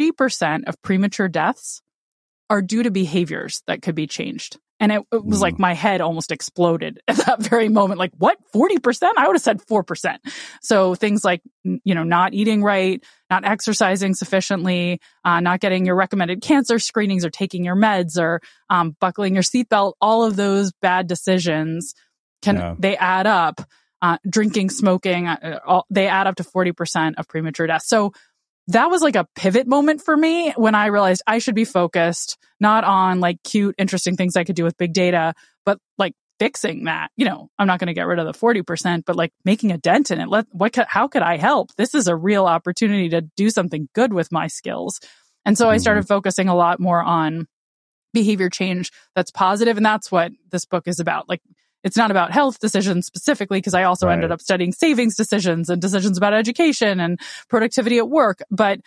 40% of premature deaths are due to behaviors that could be changed. And it was like my head almost exploded at that very moment. Like, what? 40%? I would have said 4%. So things like, not eating right, not exercising sufficiently, not getting your recommended cancer screenings or taking your meds or buckling your seatbelt, all of those bad decisions they add up. Drinking, smoking, they add up to 40% of premature death. So that was like a pivot moment for me when I realized I should be focused not on like cute, interesting things I could do with big data, but like fixing that. I'm not going to get rid of the 40%, but like making a dent in it. How could I help? This is a real opportunity to do something good with my skills. And so I started focusing a lot more on behavior change that's positive. And that's what this book is about. Like, it's not about health decisions specifically, because I also ended up studying savings decisions and decisions about education and productivity at work. But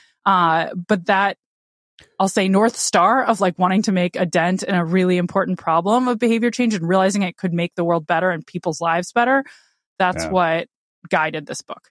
that, I'll say, North Star of like wanting to make a dent in a really important problem of behavior change and realizing it could make the world better and people's lives better. That's what guided this book.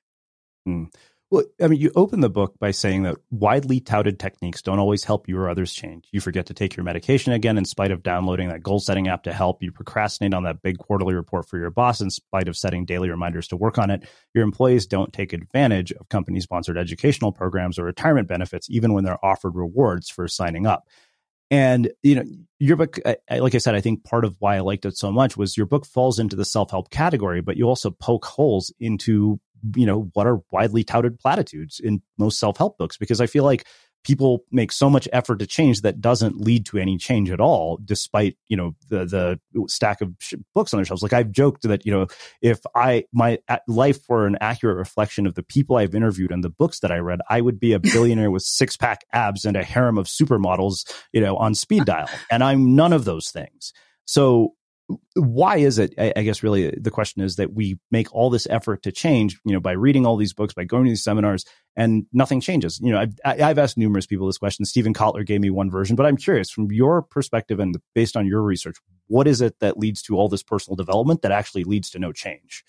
Well, I mean, you open the book by saying that widely touted techniques don't always help you or others change. You forget to take your medication again in spite of downloading that goal-setting app to help. You procrastinate on that big quarterly report for your boss in spite of setting daily reminders to work on it. Your employees don't take advantage of company-sponsored educational programs or retirement benefits, even when they're offered rewards for signing up. And, your book, like I said, I think part of why I liked it so much was your book falls into the self-help category, but you also poke holes into what are widely touted platitudes in most self-help books, because I feel like people make so much effort to change that doesn't lead to any change at all, despite, the stack of books on their shelves. Like, I've joked that, if my life were an accurate reflection of the people I've interviewed and the books that I read, I would be a billionaire with six-pack abs and a harem of supermodels, on speed dial. And I'm none of those things. So why is it, I guess really the question is, that we make all this effort to change, by reading all these books, by going to these seminars, and nothing changes? I've asked numerous people this question. Stephen Kotler gave me one version, but I'm curious, from your perspective and based on your research, what is it that leads to all this personal development that actually leads to no change?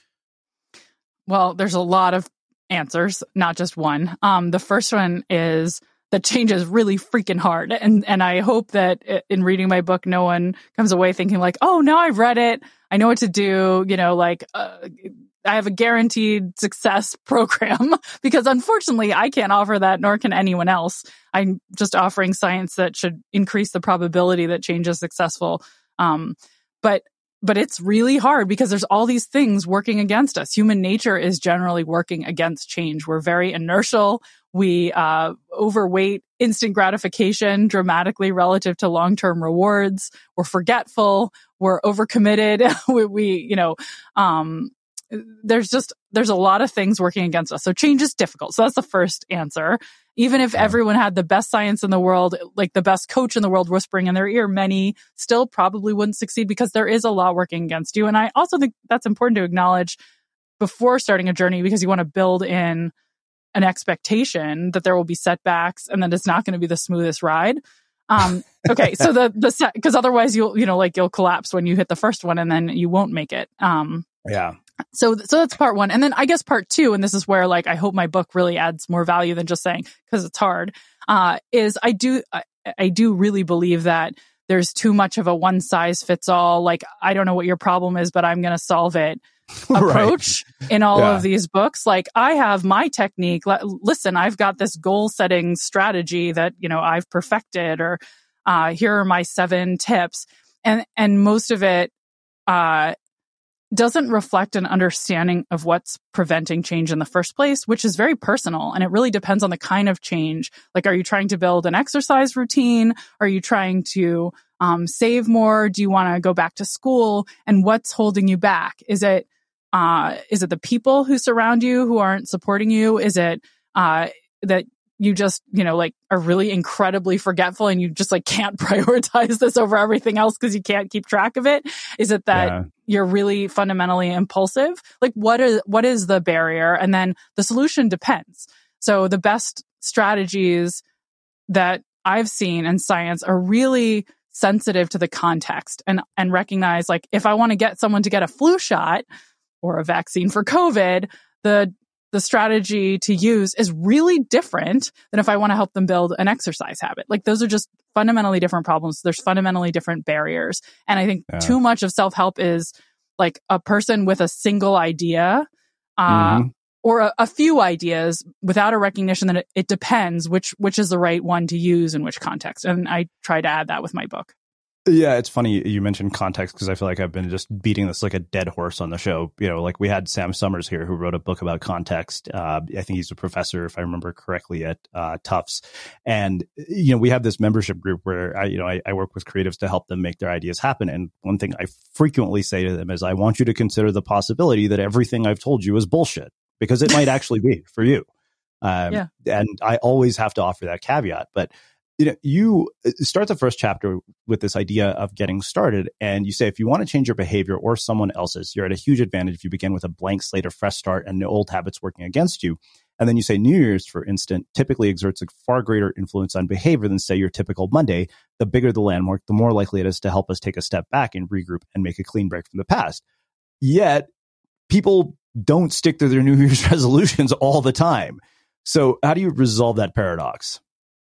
Well, there's a lot of answers, not just one. The first one is that change is really freaking hard. And I hope that in reading my book, no one comes away thinking like, oh, now I've read it, I know what to do, I have a guaranteed success program, because unfortunately I can't offer that, nor can anyone else. I'm just offering science that should increase the probability that change is successful. But it's really hard because there's all these things working against us. Human nature is generally working against change. We're very inertial. We overweight instant gratification dramatically relative to long-term rewards. We're forgetful. We're overcommitted. There's a lot of things working against us. So change is difficult. So that's the first answer. Even if everyone had the best science in the world, like the best coach in the world whispering in their ear, many still probably wouldn't succeed because there is a lot working against you. And I also think that's important to acknowledge before starting a journey, because you want to build in an expectation that there will be setbacks and that it's not going to be the smoothest ride. Okay. So because otherwise you'll collapse when you hit the first one and then you won't make it. So that's part one. And then I guess part two, and this is where like I hope my book really adds more value than just saying, because it's hard, is I do really believe that there's too much of a one size fits all, like, I don't know what your problem is, but I'm going to solve it approach in all of these books. Like, I have my technique. Listen, I've got this goal setting strategy that, you know, I've perfected, or here are my 7 tips. And most of it doesn't reflect an understanding of what's preventing change in the first place, which is very personal. And it really depends on the kind of change. Like, are you trying to build an exercise routine? Are you trying to save more? Do you want to go back to school? And what's holding you back? Is it the people who surround you who aren't supporting you? Is it that you just, you know, like, are really incredibly forgetful and you just like can't prioritize this over everything else because you can't keep track of it? Is it that you're really fundamentally impulsive? Like, what is the barrier? And then the solution depends. So the best strategies that I've seen in science are really sensitive to the context and recognize, like, if I want to get someone to get a flu shot or a vaccine for COVID, the strategy to use is really different than if I want to help them build an exercise habit. Like, those are just fundamentally different problems. There's fundamentally different barriers. And I think too much of self-help is like a person with a single idea, or a few ideas without a recognition that it depends which is the right one to use in which context. And I try to add that with my book. Yeah, it's funny you mentioned context, because I feel like I've been just beating this like a dead horse on the show. You know, like, we had Sam Summers here who wrote a book about context. I think he's a professor, if I remember correctly, at Tufts. And, you know, we have this membership group where I work with creatives to help them make their ideas happen. And one thing I frequently say to them is, I want you to consider the possibility that everything I've told you is bullshit, because it might actually be for you. And I always have to offer that caveat. But you know, you start the first chapter with this idea of getting started, and you say, if you want to change your behavior or someone else's, you're at a huge advantage if you begin with a blank slate, a fresh start, and no old habits working against you. And then you say New Year's, for instance, typically exerts a far greater influence on behavior than, say, your typical Monday. The bigger the landmark, the more likely it is to help us take a step back and regroup and make a clean break from the past. Yet, people don't stick to their New Year's resolutions all the time. So how do you resolve that paradox?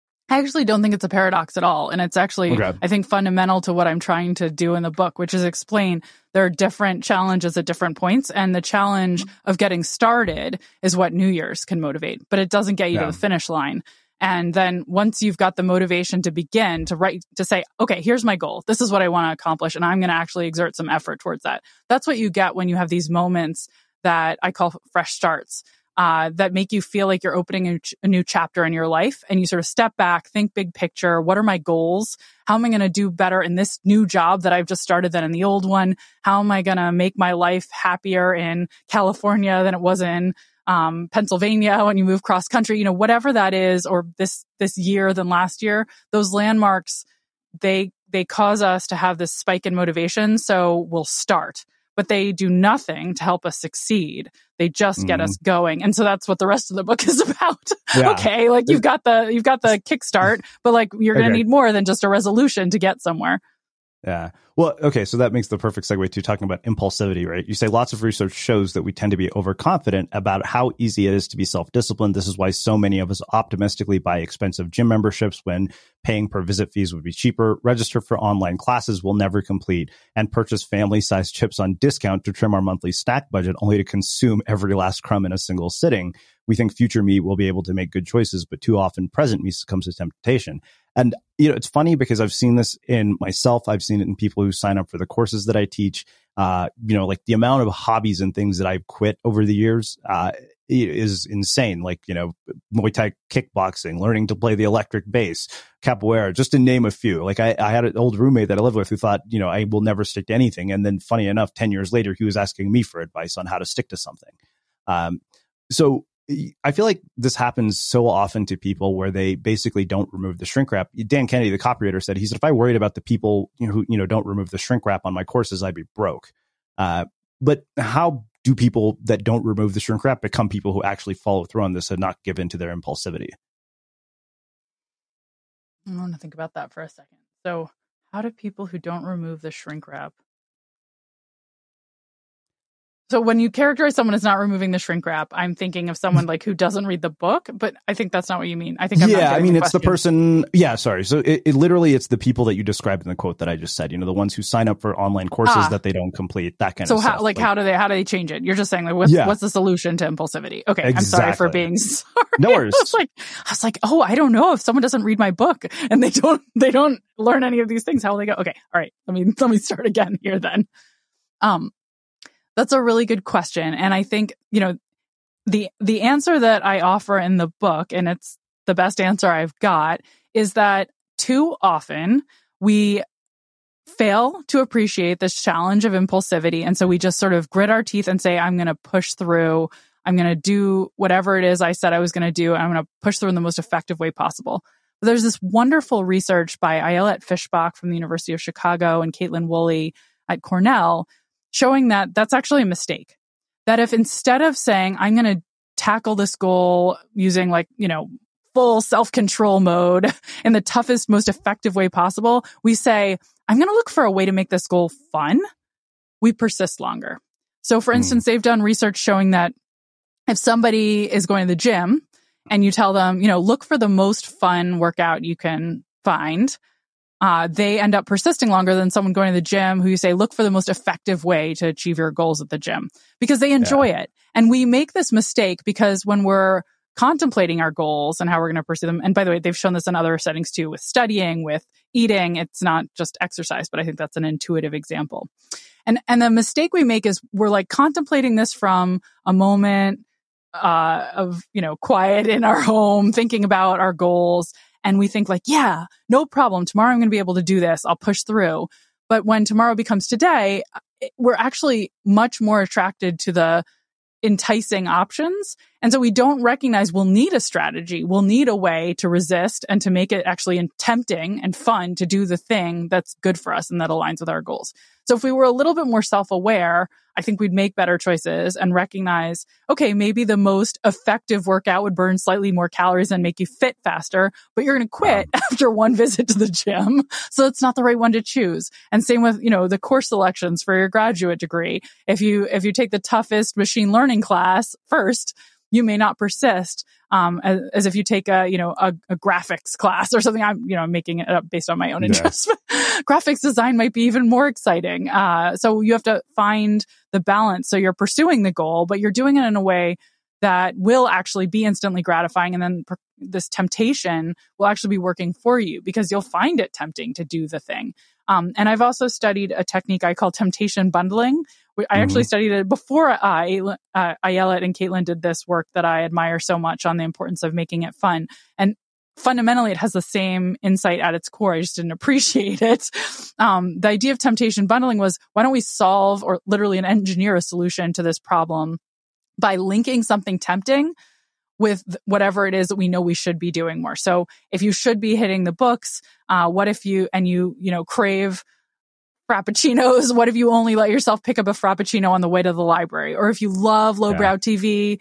I actually don't think it's a paradox at all. And it's actually, I think, fundamental to what I'm trying to do in the book, which is explain there are different challenges at different points. And the challenge of getting started is what New Year's can motivate, but it doesn't get you to the finish line. And then once you've got the motivation to begin to say, okay, here's my goal. This is what I want to accomplish. And I'm going to actually exert some effort towards that. That's what you get when you have these moments that I call fresh starts. That make you feel like you're opening a new chapter in your life, and you sort of step back, think big picture. What are my goals? How am I going to do better in this new job that I've just started than in the old one? How am I going to make my life happier in California than it was in Pennsylvania when you move cross country? You know, whatever that is, or this year than last year. Those landmarks, they cause us to have this spike in motivation. So we'll start. But they do nothing to help us succeed. They just get us going. And so that's what the rest of the book is about. Yeah. Okay, like you've got the kickstart, but like you're going to need more than just a resolution to get somewhere. Yeah. Well, okay. So that makes the perfect segue to talking about impulsivity, right? You say lots of research shows that we tend to be overconfident about how easy it is to be self-disciplined. This is why so many of us optimistically buy expensive gym memberships when paying per visit fees would be cheaper, register for online classes we'll never complete, and purchase family-sized chips on discount to trim our monthly snack budget only to consume every last crumb in a single sitting. We think future me will be able to make good choices, but too often present me succumbs to temptation. And, you know, it's funny because I've seen this in myself. I've seen it in people who sign up for the courses that I teach. You know, like the amount of hobbies and things that I've quit over the years is insane. Like, you know, Muay Thai, kickboxing, learning to play the electric bass, capoeira, just to name a few. Like I had an old roommate that I lived with who thought, you know, I will never stick to anything. And then funny enough, 10 years later, he was asking me for advice on how to stick to something. So I feel like this happens so often to people where they basically don't remove the shrink wrap. Dan Kennedy, the copywriter, said, he said, if I worried about the people who, you know, don't remove the shrink wrap on my courses, I'd be broke. But how do people that don't remove the shrink wrap become people who actually follow through on this and not give in to their impulsivity? I want to think about that for a second. So how do people who don't remove the shrink wrap? So when you characterize someone as not removing the shrink wrap, I'm thinking of someone like who doesn't read the book, but I think that's not what you mean. I think I'm not I mean, the it's the person. Yeah, sorry. So it literally, it's the people that you described in the quote that I just said, the ones who sign up for online courses that they don't complete, that kind of stuff. So how do they change it? You're just saying like, what's the solution to impulsivity? Okay. Exactly. I'm sorry for being sorry. No worries. I was like, oh, I don't know if someone doesn't read my book and they don't learn any of these things. How will they go? Okay. All right. Let me start again here then. That's a really good question. And I think, the answer that I offer in the book, and it's the best answer I've got, is that too often we fail to appreciate this challenge of impulsivity. And so we just sort of grit our teeth and say, I'm going to push through. I'm going to do whatever it is I said I was going to do. I'm going to push through in the most effective way possible. But there's this wonderful research by Ayelet Fishbach from the University of Chicago and Caitlin Woolley at Cornell showing that that's actually a mistake. That if instead of saying, I'm going to tackle this goal using full self-control mode in the toughest, most effective way possible, we say, I'm going to look for a way to make this goal fun, we persist longer. So for instance, they've done research showing that if somebody is going to the gym and you tell them, look for the most fun workout you can find, they end up persisting longer than someone going to the gym who you say, look for the most effective way to achieve your goals at the gym, because they enjoy it. And we make this mistake because when we're contemplating our goals and how we're going to pursue them, and by the way, they've shown this in other settings too, with studying, with eating, it's not just exercise, but I think that's an intuitive example. And the mistake we make is we're like contemplating this from a moment of, quiet in our home, thinking about our goals. And we think like, yeah, no problem. Tomorrow I'm going to be able to do this. I'll push through. But when tomorrow becomes today, we're actually much more attracted to the enticing options. And so we don't recognize we'll need a strategy. We'll need a way to resist and to make it actually tempting and fun to do the thing that's good for us and that aligns with our goals. So if we were a little bit more self-aware, I think we'd make better choices and recognize, okay, maybe the most effective workout would burn slightly more calories and make you fit faster, but you're going to quit after one visit to the gym. So it's not the right one to choose. And same with, the course selections for your graduate degree. If you take the toughest machine learning class first, you may not persist, as if you take a graphics class or something. I'm making it up based on my own interests. Graphics design might be even more exciting. So you have to find the balance. So you're pursuing the goal, but you're doing it in a way that will actually be instantly gratifying. And then this temptation will actually be working for you because you'll find it tempting to do the thing. And I've also studied a technique I call temptation bundling. I actually studied it before Ayelet and Caitlin did this work that I admire so much on the importance of making it fun. And fundamentally, it has the same insight at its core. I just didn't appreciate it. The idea of temptation bundling was, why don't we solve or literally engineer a solution to this problem by linking something tempting with whatever it is that we know we should be doing more. So if you should be hitting the books, what if you crave frappuccinos? What if you only let yourself pick up a frappuccino on the way to the library? Or if you love lowbrow TV,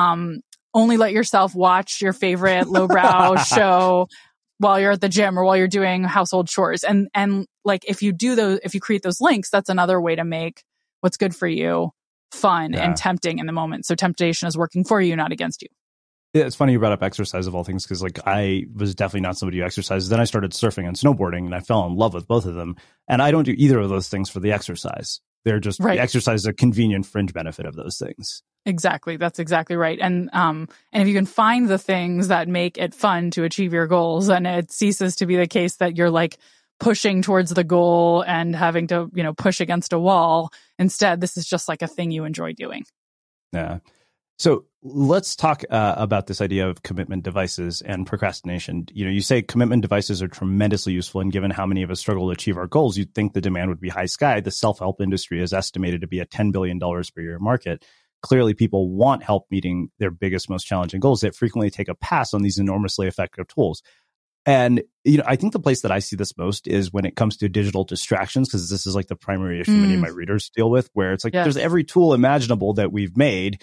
only let yourself watch your favorite lowbrow show while you're at the gym or while you're doing household chores. And like if you create those links, that's another way to make what's good for you fun and tempting in the moment. So temptation is working for you, not against you. Yeah, it's funny you brought up exercise of all things, because I was definitely not somebody who exercises. Then I started surfing and snowboarding, and I fell in love with both of them. And I don't do either of those things for the exercise. They're just the exercise is a convenient fringe benefit of those things. Exactly. That's exactly right. And if you can find the things that make it fun to achieve your goals, then it ceases to be the case that you're like pushing towards the goal and having to, push against a wall. Instead, this is just like a thing you enjoy doing. Yeah. So let's talk about this idea of commitment devices and procrastination. You say commitment devices are tremendously useful, and given how many of us struggle to achieve our goals, you'd think the demand would be high sky. The self-help industry is estimated to be a $10 billion per year market. Clearly, people want help meeting their biggest, most challenging goals. They frequently take a pass on these enormously effective tools. And, I think the place that I see this most is when it comes to digital distractions, because this is like the primary issue many of my readers deal with, where it's like there's every tool imaginable that we've made.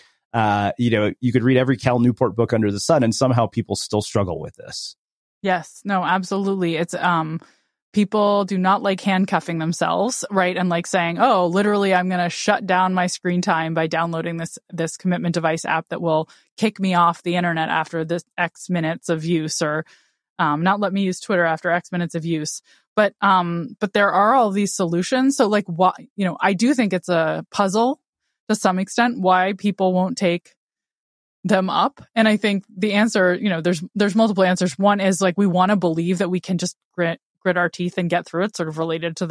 You could read every Cal Newport book under the sun, and somehow people still struggle with this. Yes, no, absolutely. It's People do not like handcuffing themselves, right? And like saying, oh, literally, I'm going to shut down my screen time by downloading this commitment device app that will kick me off the internet after this X minutes of use, or not let me use Twitter after X minutes of use. But there are all these solutions. So like, why, I do think it's a puzzle to some extent why people won't take them up. And I think the answer, there's multiple answers. One is like, we want to believe that we can just grit our teeth and get through it, sort of related to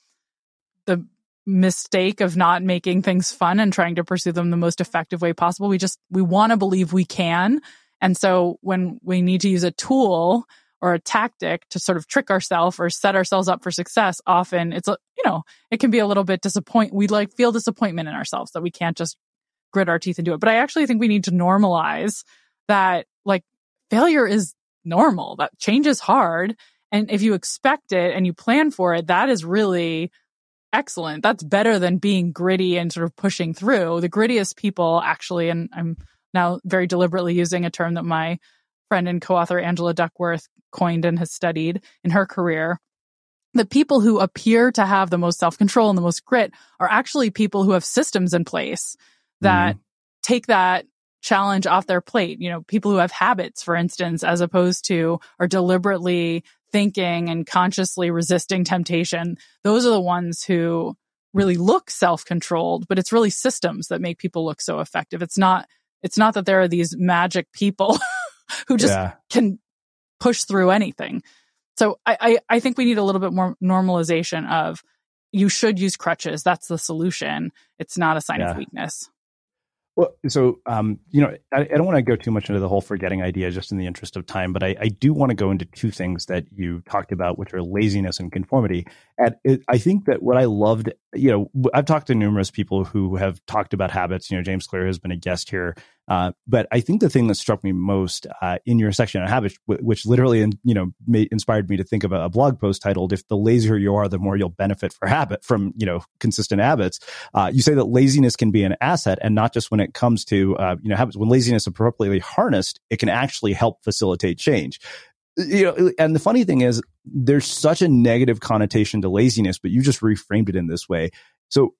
the mistake of not making things fun and trying to pursue them the most effective way possible. We want to believe we can. And so when we need to use a tool or a tactic to sort of trick ourselves or set ourselves up for success, often it's, it can be a little bit we feel disappointment in ourselves that we can't just grit our teeth and do it. But I actually think we need to normalize that, like, failure is normal, that change is hard. And if you expect it and you plan for it, that is really excellent. That's better than being gritty and sort of pushing through. The grittiest people actually, and I'm now very deliberately using a term that my friend and co-author Angela Duckworth coined and has studied in her career, the people who appear to have the most self-control and the most grit are actually people who have systems in place that take that challenge off their plate. People who have habits, for instance, as opposed to are deliberately thinking and consciously resisting temptation. Those are the ones who really look self-controlled, but it's really systems that make people look so effective. It's not that there are these magic people who just can push through anything. So I think we need a little bit more normalization of, you should use crutches. That's the solution. It's not a sign of weakness. Well, so, I don't want to go too much into the whole forgetting idea just in the interest of time, but I do want to go into two things that you talked about, which are laziness and conformity. And I think that what I loved, I've talked to numerous people who have talked about habits. James Clear has been a guest here. But I think the thing that struck me most in your section on habits, which literally, inspired me to think of a blog post titled, "If the lazier you are, the more you'll benefit from consistent habits." You say that laziness can be an asset, and not just when it comes to, habits. When laziness is appropriately harnessed, it can actually help facilitate change. And the funny thing is, there's such a negative connotation to laziness, but you just reframed it in this way. So,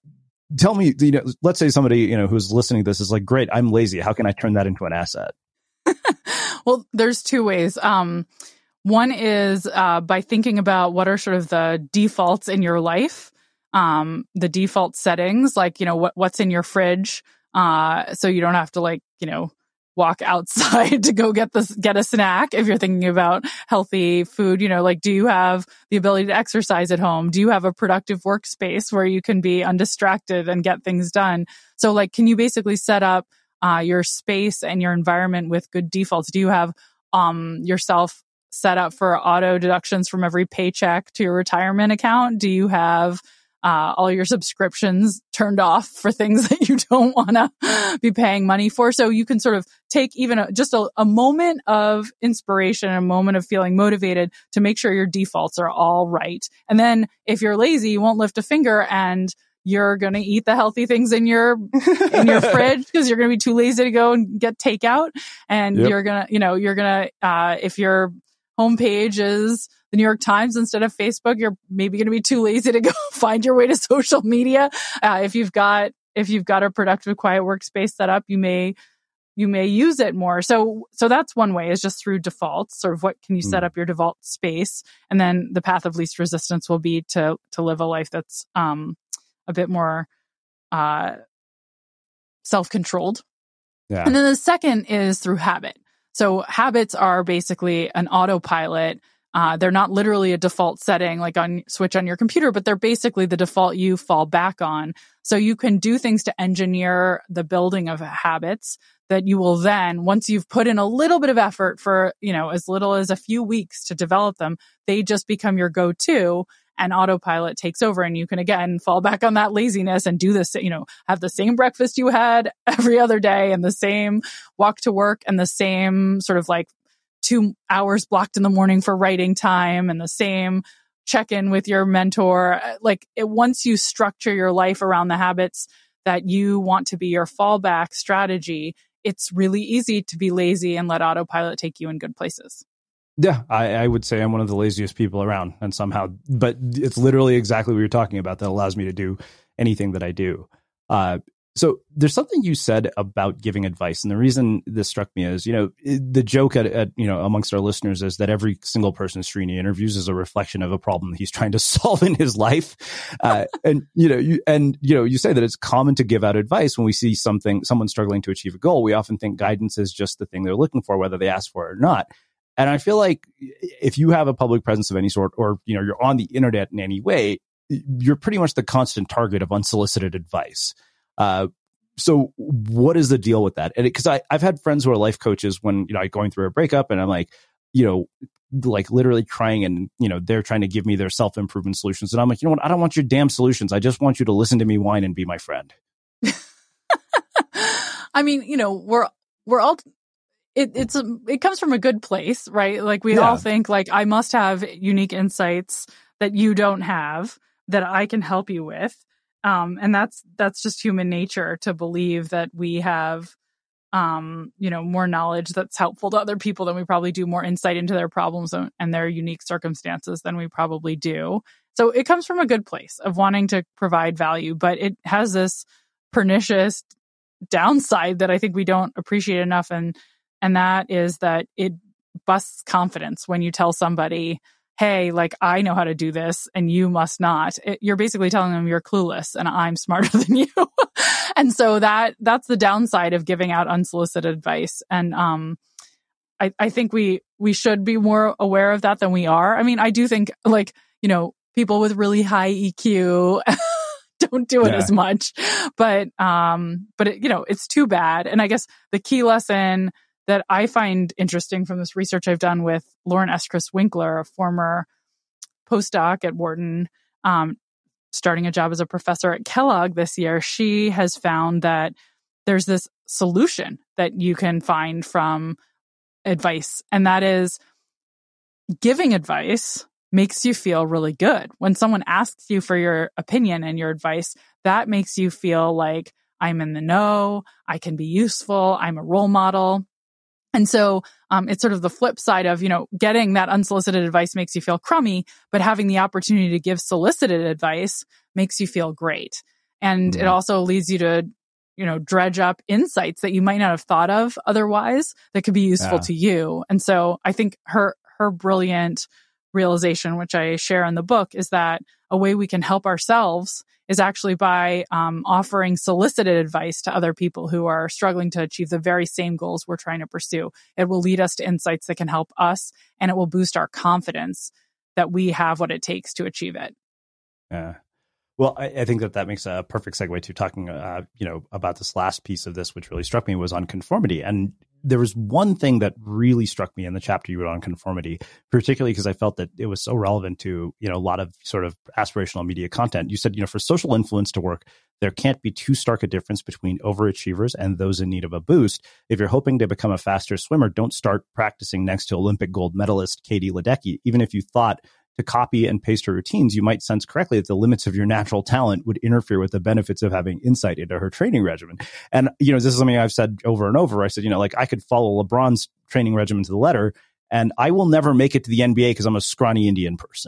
tell me, let's say somebody, who's listening to this is like, great, I'm lazy. How can I turn that into an asset? Well, there's two ways. One is by thinking about what are sort of the defaults in your life, the default settings, like, what's in your fridge. So you don't have to walk outside to go get a snack if you're thinking about healthy food. Do you have the ability to exercise at home? Do you have a productive workspace where you can be undistracted and get things done? So can you basically set up your space and your environment with good defaults? Do you have yourself set up for auto deductions from every paycheck to your retirement account? Do you have all your subscriptions turned off for things that you don't want to be paying money for? So you can sort of take even just a moment of inspiration, a moment of feeling motivated to make sure your defaults are all right. And then if you're lazy, you won't lift a finger and you're going to eat the healthy things in your fridge because you're going to be too lazy to go and get takeout. And you're going to, if your homepage is the New York Times instead of Facebook, you're maybe going to be too lazy to go find your way to social media. If you've got a productive, quiet workspace set up, you may use it more. So that's one way, is just through defaults. Sort of what can you set up your default space, and then the path of least resistance will be to live a life that's a bit more self-controlled. Yeah. And then the second is through habit. So habits are basically an autopilot. They're not literally a default setting like on switch on your computer, but they're basically the default you fall back on. So you can do things to engineer the building of habits that you will then, once you've put in a little bit of effort for, as little as a few weeks to develop them, they just become your go-to, and autopilot takes over, and you can again fall back on that laziness and do this, have the same breakfast you had every other day and the same walk to work and the same sort of 2 hours blocked in the morning for writing time and the same check-in with your mentor. Once you structure your life around the habits that you want to be your fallback strategy, it's really easy to be lazy and let autopilot take you in good places. Yeah, I would say I'm one of the laziest people around, and somehow, but it's literally exactly what you're talking about that allows me to do anything that I do. So there's something you said about giving advice, and the reason this struck me is, the joke at amongst our listeners is that every single person Srini interviews is a reflection of a problem that he's trying to solve in his life. And you say that it's common to give out advice when we see someone struggling to achieve a goal. We often think guidance is just the thing they're looking for, whether they ask for it or not. And I feel like if you have a public presence of any sort, or, you're on the internet in any way, you're pretty much the constant target of unsolicited advice. So what is the deal with that? And because I've had friends who are life coaches when, going through a breakup, and I'm like, like literally crying, and, they're trying to give me their self-improvement solutions. And I'm like, you know what? I don't want your damn solutions. I just want you to listen to me whine and be my friend. I mean, we're all, it comes from a good place, right? Like we all think like, I must have unique insights that you don't have that I can help you with. And that's just human nature to believe that we have, more knowledge that's helpful to other people than we probably do, more insight into their problems and their unique circumstances than we probably do. So it comes from a good place of wanting to provide value, but it has this pernicious downside that I think we don't appreciate enough. And that is that it busts confidence when you tell somebody, hey, like, I know how to do this and you must not. You're basically telling them you're clueless and I'm smarter than you. And so that's the downside of giving out unsolicited advice. And I think we should be more aware of that than we are. I mean, I do think, like, people with really high EQ don't do it as much, but it's too bad. And I guess the key lesson that I find interesting from this research I've done with Lauren Eskris-Winkler, a former postdoc at Wharton, starting a job as a professor at Kellogg this year, she has found that there's this solution that you can find from advice, and that is giving advice makes you feel really good. When someone asks you for your opinion and your advice, that makes you feel like I'm in the know, I can be useful, I'm a role model. And so it's sort of the flip side of, getting that unsolicited advice makes you feel crummy, but having the opportunity to give solicited advice makes you feel great. And it also leads you to, dredge up insights that you might not have thought of otherwise that could be useful to you. And so I think her brilliant realization, which I share in the book, is that a way we can help ourselves is actually by offering solicited advice to other people who are struggling to achieve the very same goals we're trying to pursue. It will lead us to insights that can help us, and it will boost our confidence that we have what it takes to achieve it. Yeah. Well, I think that makes a perfect segue to talking, about this last piece of this, which really struck me, was on conformity. And there was one thing that really struck me in the chapter you wrote on conformity, particularly because I felt that it was so relevant to, a lot of sort of aspirational media content. You said, for social influence to work, there can't be too stark a difference between overachievers and those in need of a boost. If you're hoping to become a faster swimmer, don't start practicing next to Olympic gold medalist Katie Ledecky. Even if you thought to copy and paste her routines, you might sense correctly that the limits of your natural talent would interfere with the benefits of having insight into her training regimen. And, this is something I've said over and over. I said, I could follow LeBron's training regimen to the letter, and I will never make it to the NBA because I'm a scrawny Indian person.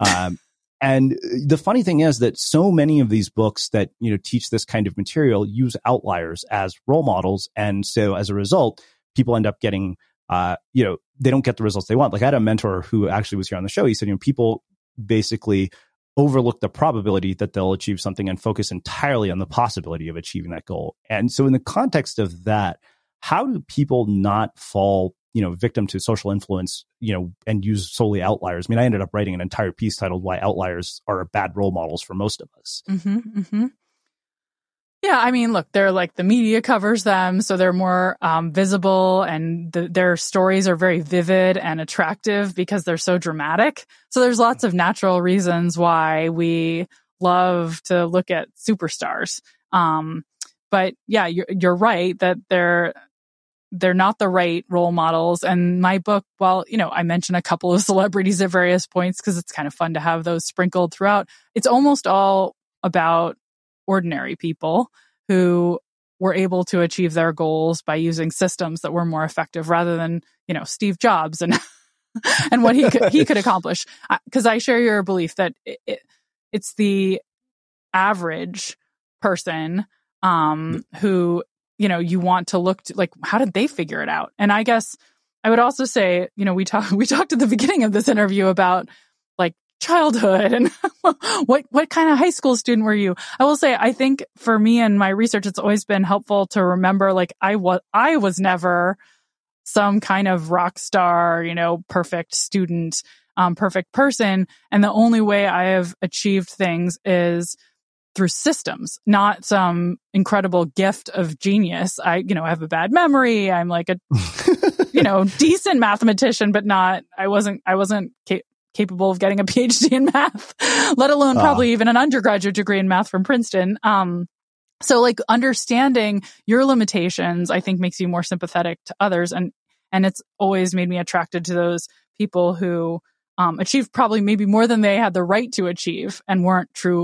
And the funny thing is that so many of these books that, teach this kind of material use outliers as role models. And so as a result, people end up getting they don't get the results they want. Like, I had a mentor who actually was here on the show. He said, people basically overlook the probability that they'll achieve something and focus entirely on the possibility of achieving that goal. And so in the context of that, how do people not fall, victim to social influence, and use solely outliers? I mean, I ended up writing an entire piece titled "Why Outliers Are Bad Role Models for Most of Us." Mm-hmm, mm-hmm. Yeah, I mean, look, they're like, the media covers them, so they're more visible, and their stories are very vivid and attractive because they're so dramatic. So there's lots of natural reasons why we love to look at superstars. But yeah, you're right that they're not the right role models. And my book, while, I mention a couple of celebrities at various points because it's kind of fun to have those sprinkled throughout, it's almost all about ordinary people who were able to achieve their goals by using systems that were more effective, rather than, Steve Jobs and and what he could accomplish. Because I share your belief that it's the average person who, you want to look to, like, how did they figure it out? And I guess I would also say, we talked at the beginning of this interview about like childhood and what kind of high school student were you? I will say, I think for me and my research, it's always been helpful to remember, like, I was never some kind of rock star, perfect student, perfect person. And the only way I have achieved things is through systems, not some incredible gift of genius. I have a bad memory. I'm like a, decent mathematician, but I wasn't capable of getting a PhD in math, let alone probably even an undergraduate degree in math from Princeton. So like understanding your limitations, I think makes you more sympathetic to others. And it's always made me attracted to those people who achieved probably maybe more than they had the right to achieve and weren't true,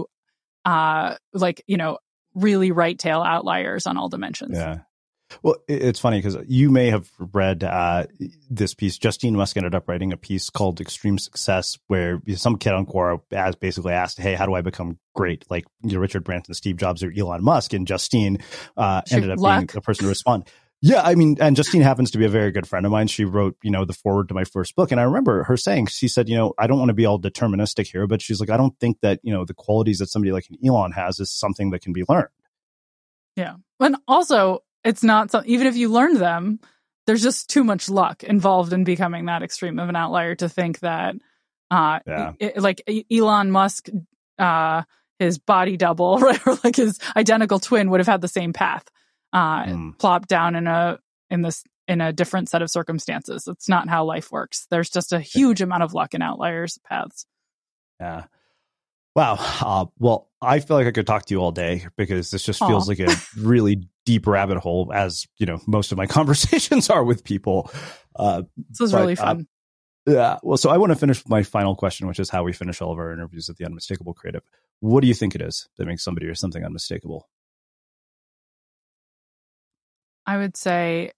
really right tail outliers on all dimensions. Yeah. Well, it's funny because you may have read this piece. Justine Musk ended up writing a piece called Extreme Success, where some kid on Quora basically asked, hey, how do I become great? Like, Richard Branson, Steve Jobs, or Elon Musk. And Justine ended up being the person to respond. Yeah, I mean, and Justine happens to be a very good friend of mine. She wrote, the foreword to my first book. And I remember her saying, she said, I don't want to be all deterministic here, but she's like, I don't think that, the qualities that somebody like an Elon has is something that can be learned. Yeah. And also, it's not so, even if you learned them, there's just too much luck involved in becoming that extreme of an outlier to think that, like Elon Musk, his body double, right, or like his identical twin would have had the same path. Plopped down in a different set of circumstances. It's not how life works. There's just a huge amount of luck in outliers' paths. Yeah. Wow. Well, I feel like I could talk to you all day because this just feels like a really deep rabbit hole, as most of my conversations are with people. This was really fun. Yeah. Well, so I want to finish with my final question, which is how we finish all of our interviews at the Unmistakable Creative. What do you think it is that makes somebody or something unmistakable? I would say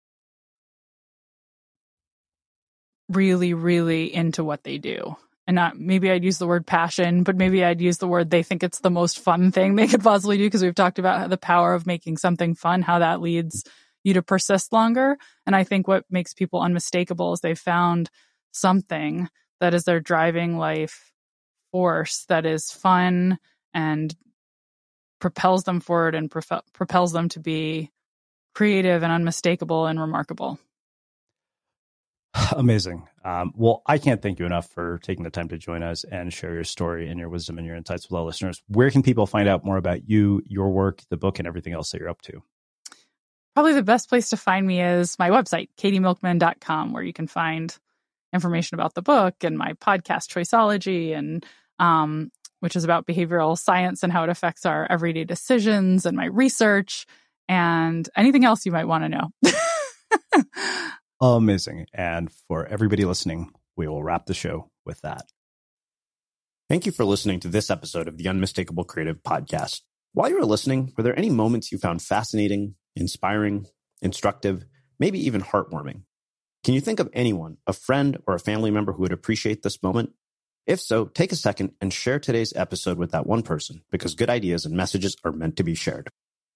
really, really into what they do. And maybe I'd use the word passion, but maybe I'd use the word they think it's the most fun thing they could possibly do, because we've talked about the power of making something fun, how that leads you to persist longer. And I think what makes people unmistakable is they've found something that is their driving life force that is fun and propels them forward and propels them to be creative and unmistakable and remarkable. Amazing. Well, I can't thank you enough for taking the time to join us and share your story and your wisdom and your insights with our listeners. Where can people find out more about you, your work, the book, and everything else that you're up to? Probably the best place to find me is my website, katiemilkman.com, where you can find information about the book and my podcast, Choiceology, and which is about behavioral science and how it affects our everyday decisions, and my research, and anything else you might want to know. Amazing. And for everybody listening, we will wrap the show with that. Thank you for listening to this episode of the Unmistakable Creative Podcast. While you were listening, were there any moments you found fascinating, inspiring, instructive, maybe even heartwarming? Can you think of anyone, a friend or a family member who would appreciate this moment? If so, take a second and share today's episode with that one person, because good ideas and messages are meant to be shared.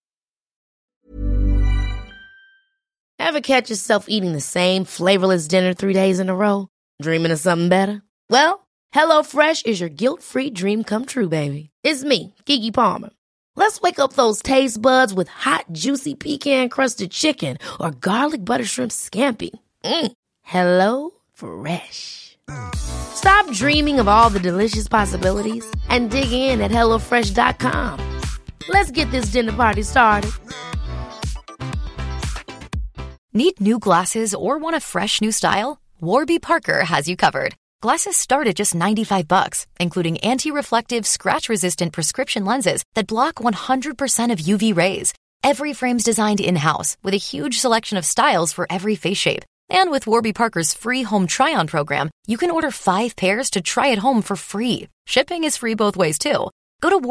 Ever catch yourself eating the same flavorless dinner 3 days in a row? Dreaming of something better? Well, HelloFresh is your guilt-free dream come true, baby. It's me, Keke Palmer. Let's wake up those taste buds with hot, juicy pecan-crusted chicken or garlic butter shrimp scampi. Hello Fresh. Stop dreaming of all the delicious possibilities and dig in at HelloFresh.com. Let's get this dinner party started. Need new glasses or want a fresh new style? Warby Parker has you covered. Glasses start at just $95, including anti-reflective, scratch-resistant prescription lenses that block 100% of UV rays. Every frame's designed in-house with a huge selection of styles for every face shape. And with Warby Parker's free home try-on program, you can order 5 pairs to try at home for free. Shipping is free both ways, too. Go to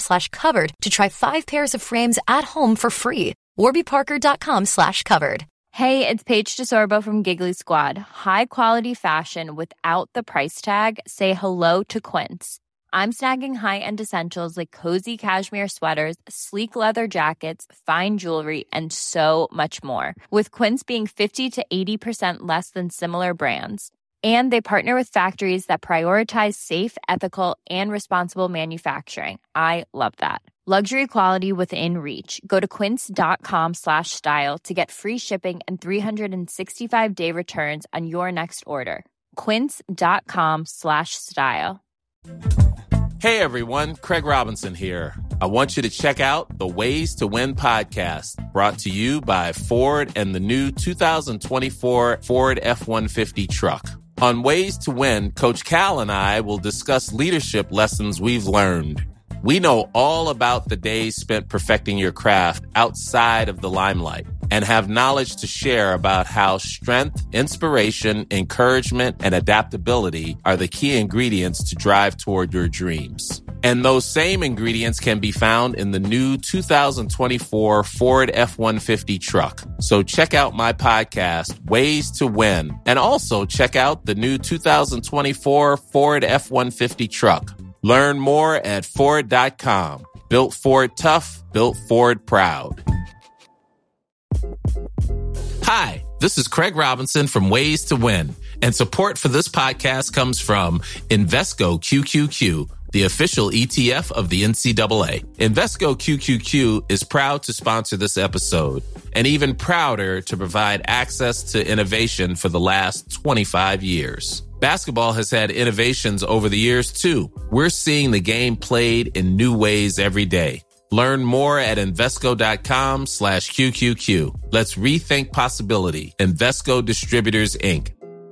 warbyparker.com/covered to try 5 pairs of frames at home for free. warbyparker.com/covered. Hey, it's Paige DeSorbo from Giggly Squad. High quality fashion without the price tag. Say hello to Quince. I'm snagging high-end essentials like cozy cashmere sweaters, sleek leather jackets, fine jewelry, and so much more. With Quince being 50 to 80% less than similar brands. And they partner with factories that prioritize safe, ethical, and responsible manufacturing. I love that. Luxury quality within reach. Go to quince.com/style to get free shipping and 365-day returns on your next order. Quince.com/style. Hey everyone, Craig Robinson here. I want you to check out the Ways to Win podcast, brought to you by Ford and the new 2024 Ford F-150 truck. On Ways to Win, Coach Cal and I will discuss leadership lessons we've learned. We know all about the days spent perfecting your craft outside of the limelight and have knowledge to share about how strength, inspiration, encouragement, and adaptability are the key ingredients to drive toward your dreams. And those same ingredients can be found in the new 2024 Ford F-150 truck. So check out my podcast, Ways to Win, and also check out the new 2024 Ford F-150 truck. Learn more at Ford.com. Built Ford tough, built Ford proud. Hi, this is Craig Robinson from Ways to Win, and support for this podcast comes from Invesco QQQ, the official ETF of the NCAA. Invesco QQQ is proud to sponsor this episode, and even prouder to provide access to innovation for the last 25 years. Basketball has had innovations over the years, too. We're seeing the game played in new ways every day. Learn more at Invesco.com/QQQ. Let's rethink possibility. Invesco Distributors, Inc.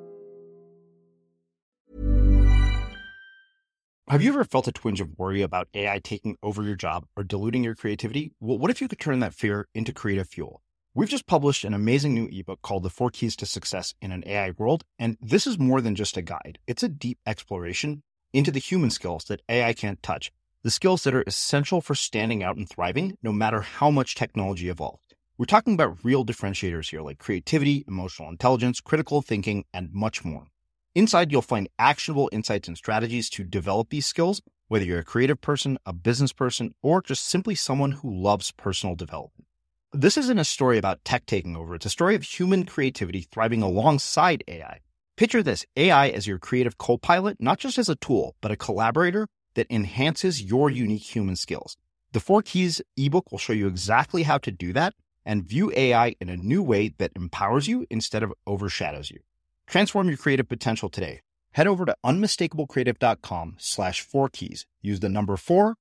Have you ever felt a twinge of worry about AI taking over your job or diluting your creativity? Well, what if you could turn that fear into creative fuel? We've just published an amazing new ebook called The 4 Keys to Success in an AI World, and this is more than just a guide. It's a deep exploration into the human skills that AI can't touch, the skills that are essential for standing out and thriving, no matter how much technology evolved. We're talking about real differentiators here, like creativity, emotional intelligence, critical thinking, and much more. Inside, you'll find actionable insights and strategies to develop these skills, whether you're a creative person, a business person, or just simply someone who loves personal development. This isn't a story about tech taking over. It's a story of human creativity thriving alongside AI. Picture this, AI as your creative co-pilot, not just as a tool, but a collaborator that enhances your unique human skills. The 4 Keys ebook will show you exactly how to do that and view AI in a new way that empowers you instead of overshadows you. Transform your creative potential today. Head over to unmistakablecreative.com/4keys. Use the number 4,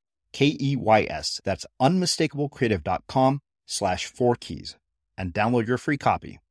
KEYS. That's unmistakablecreative.com/4keys and download your free copy.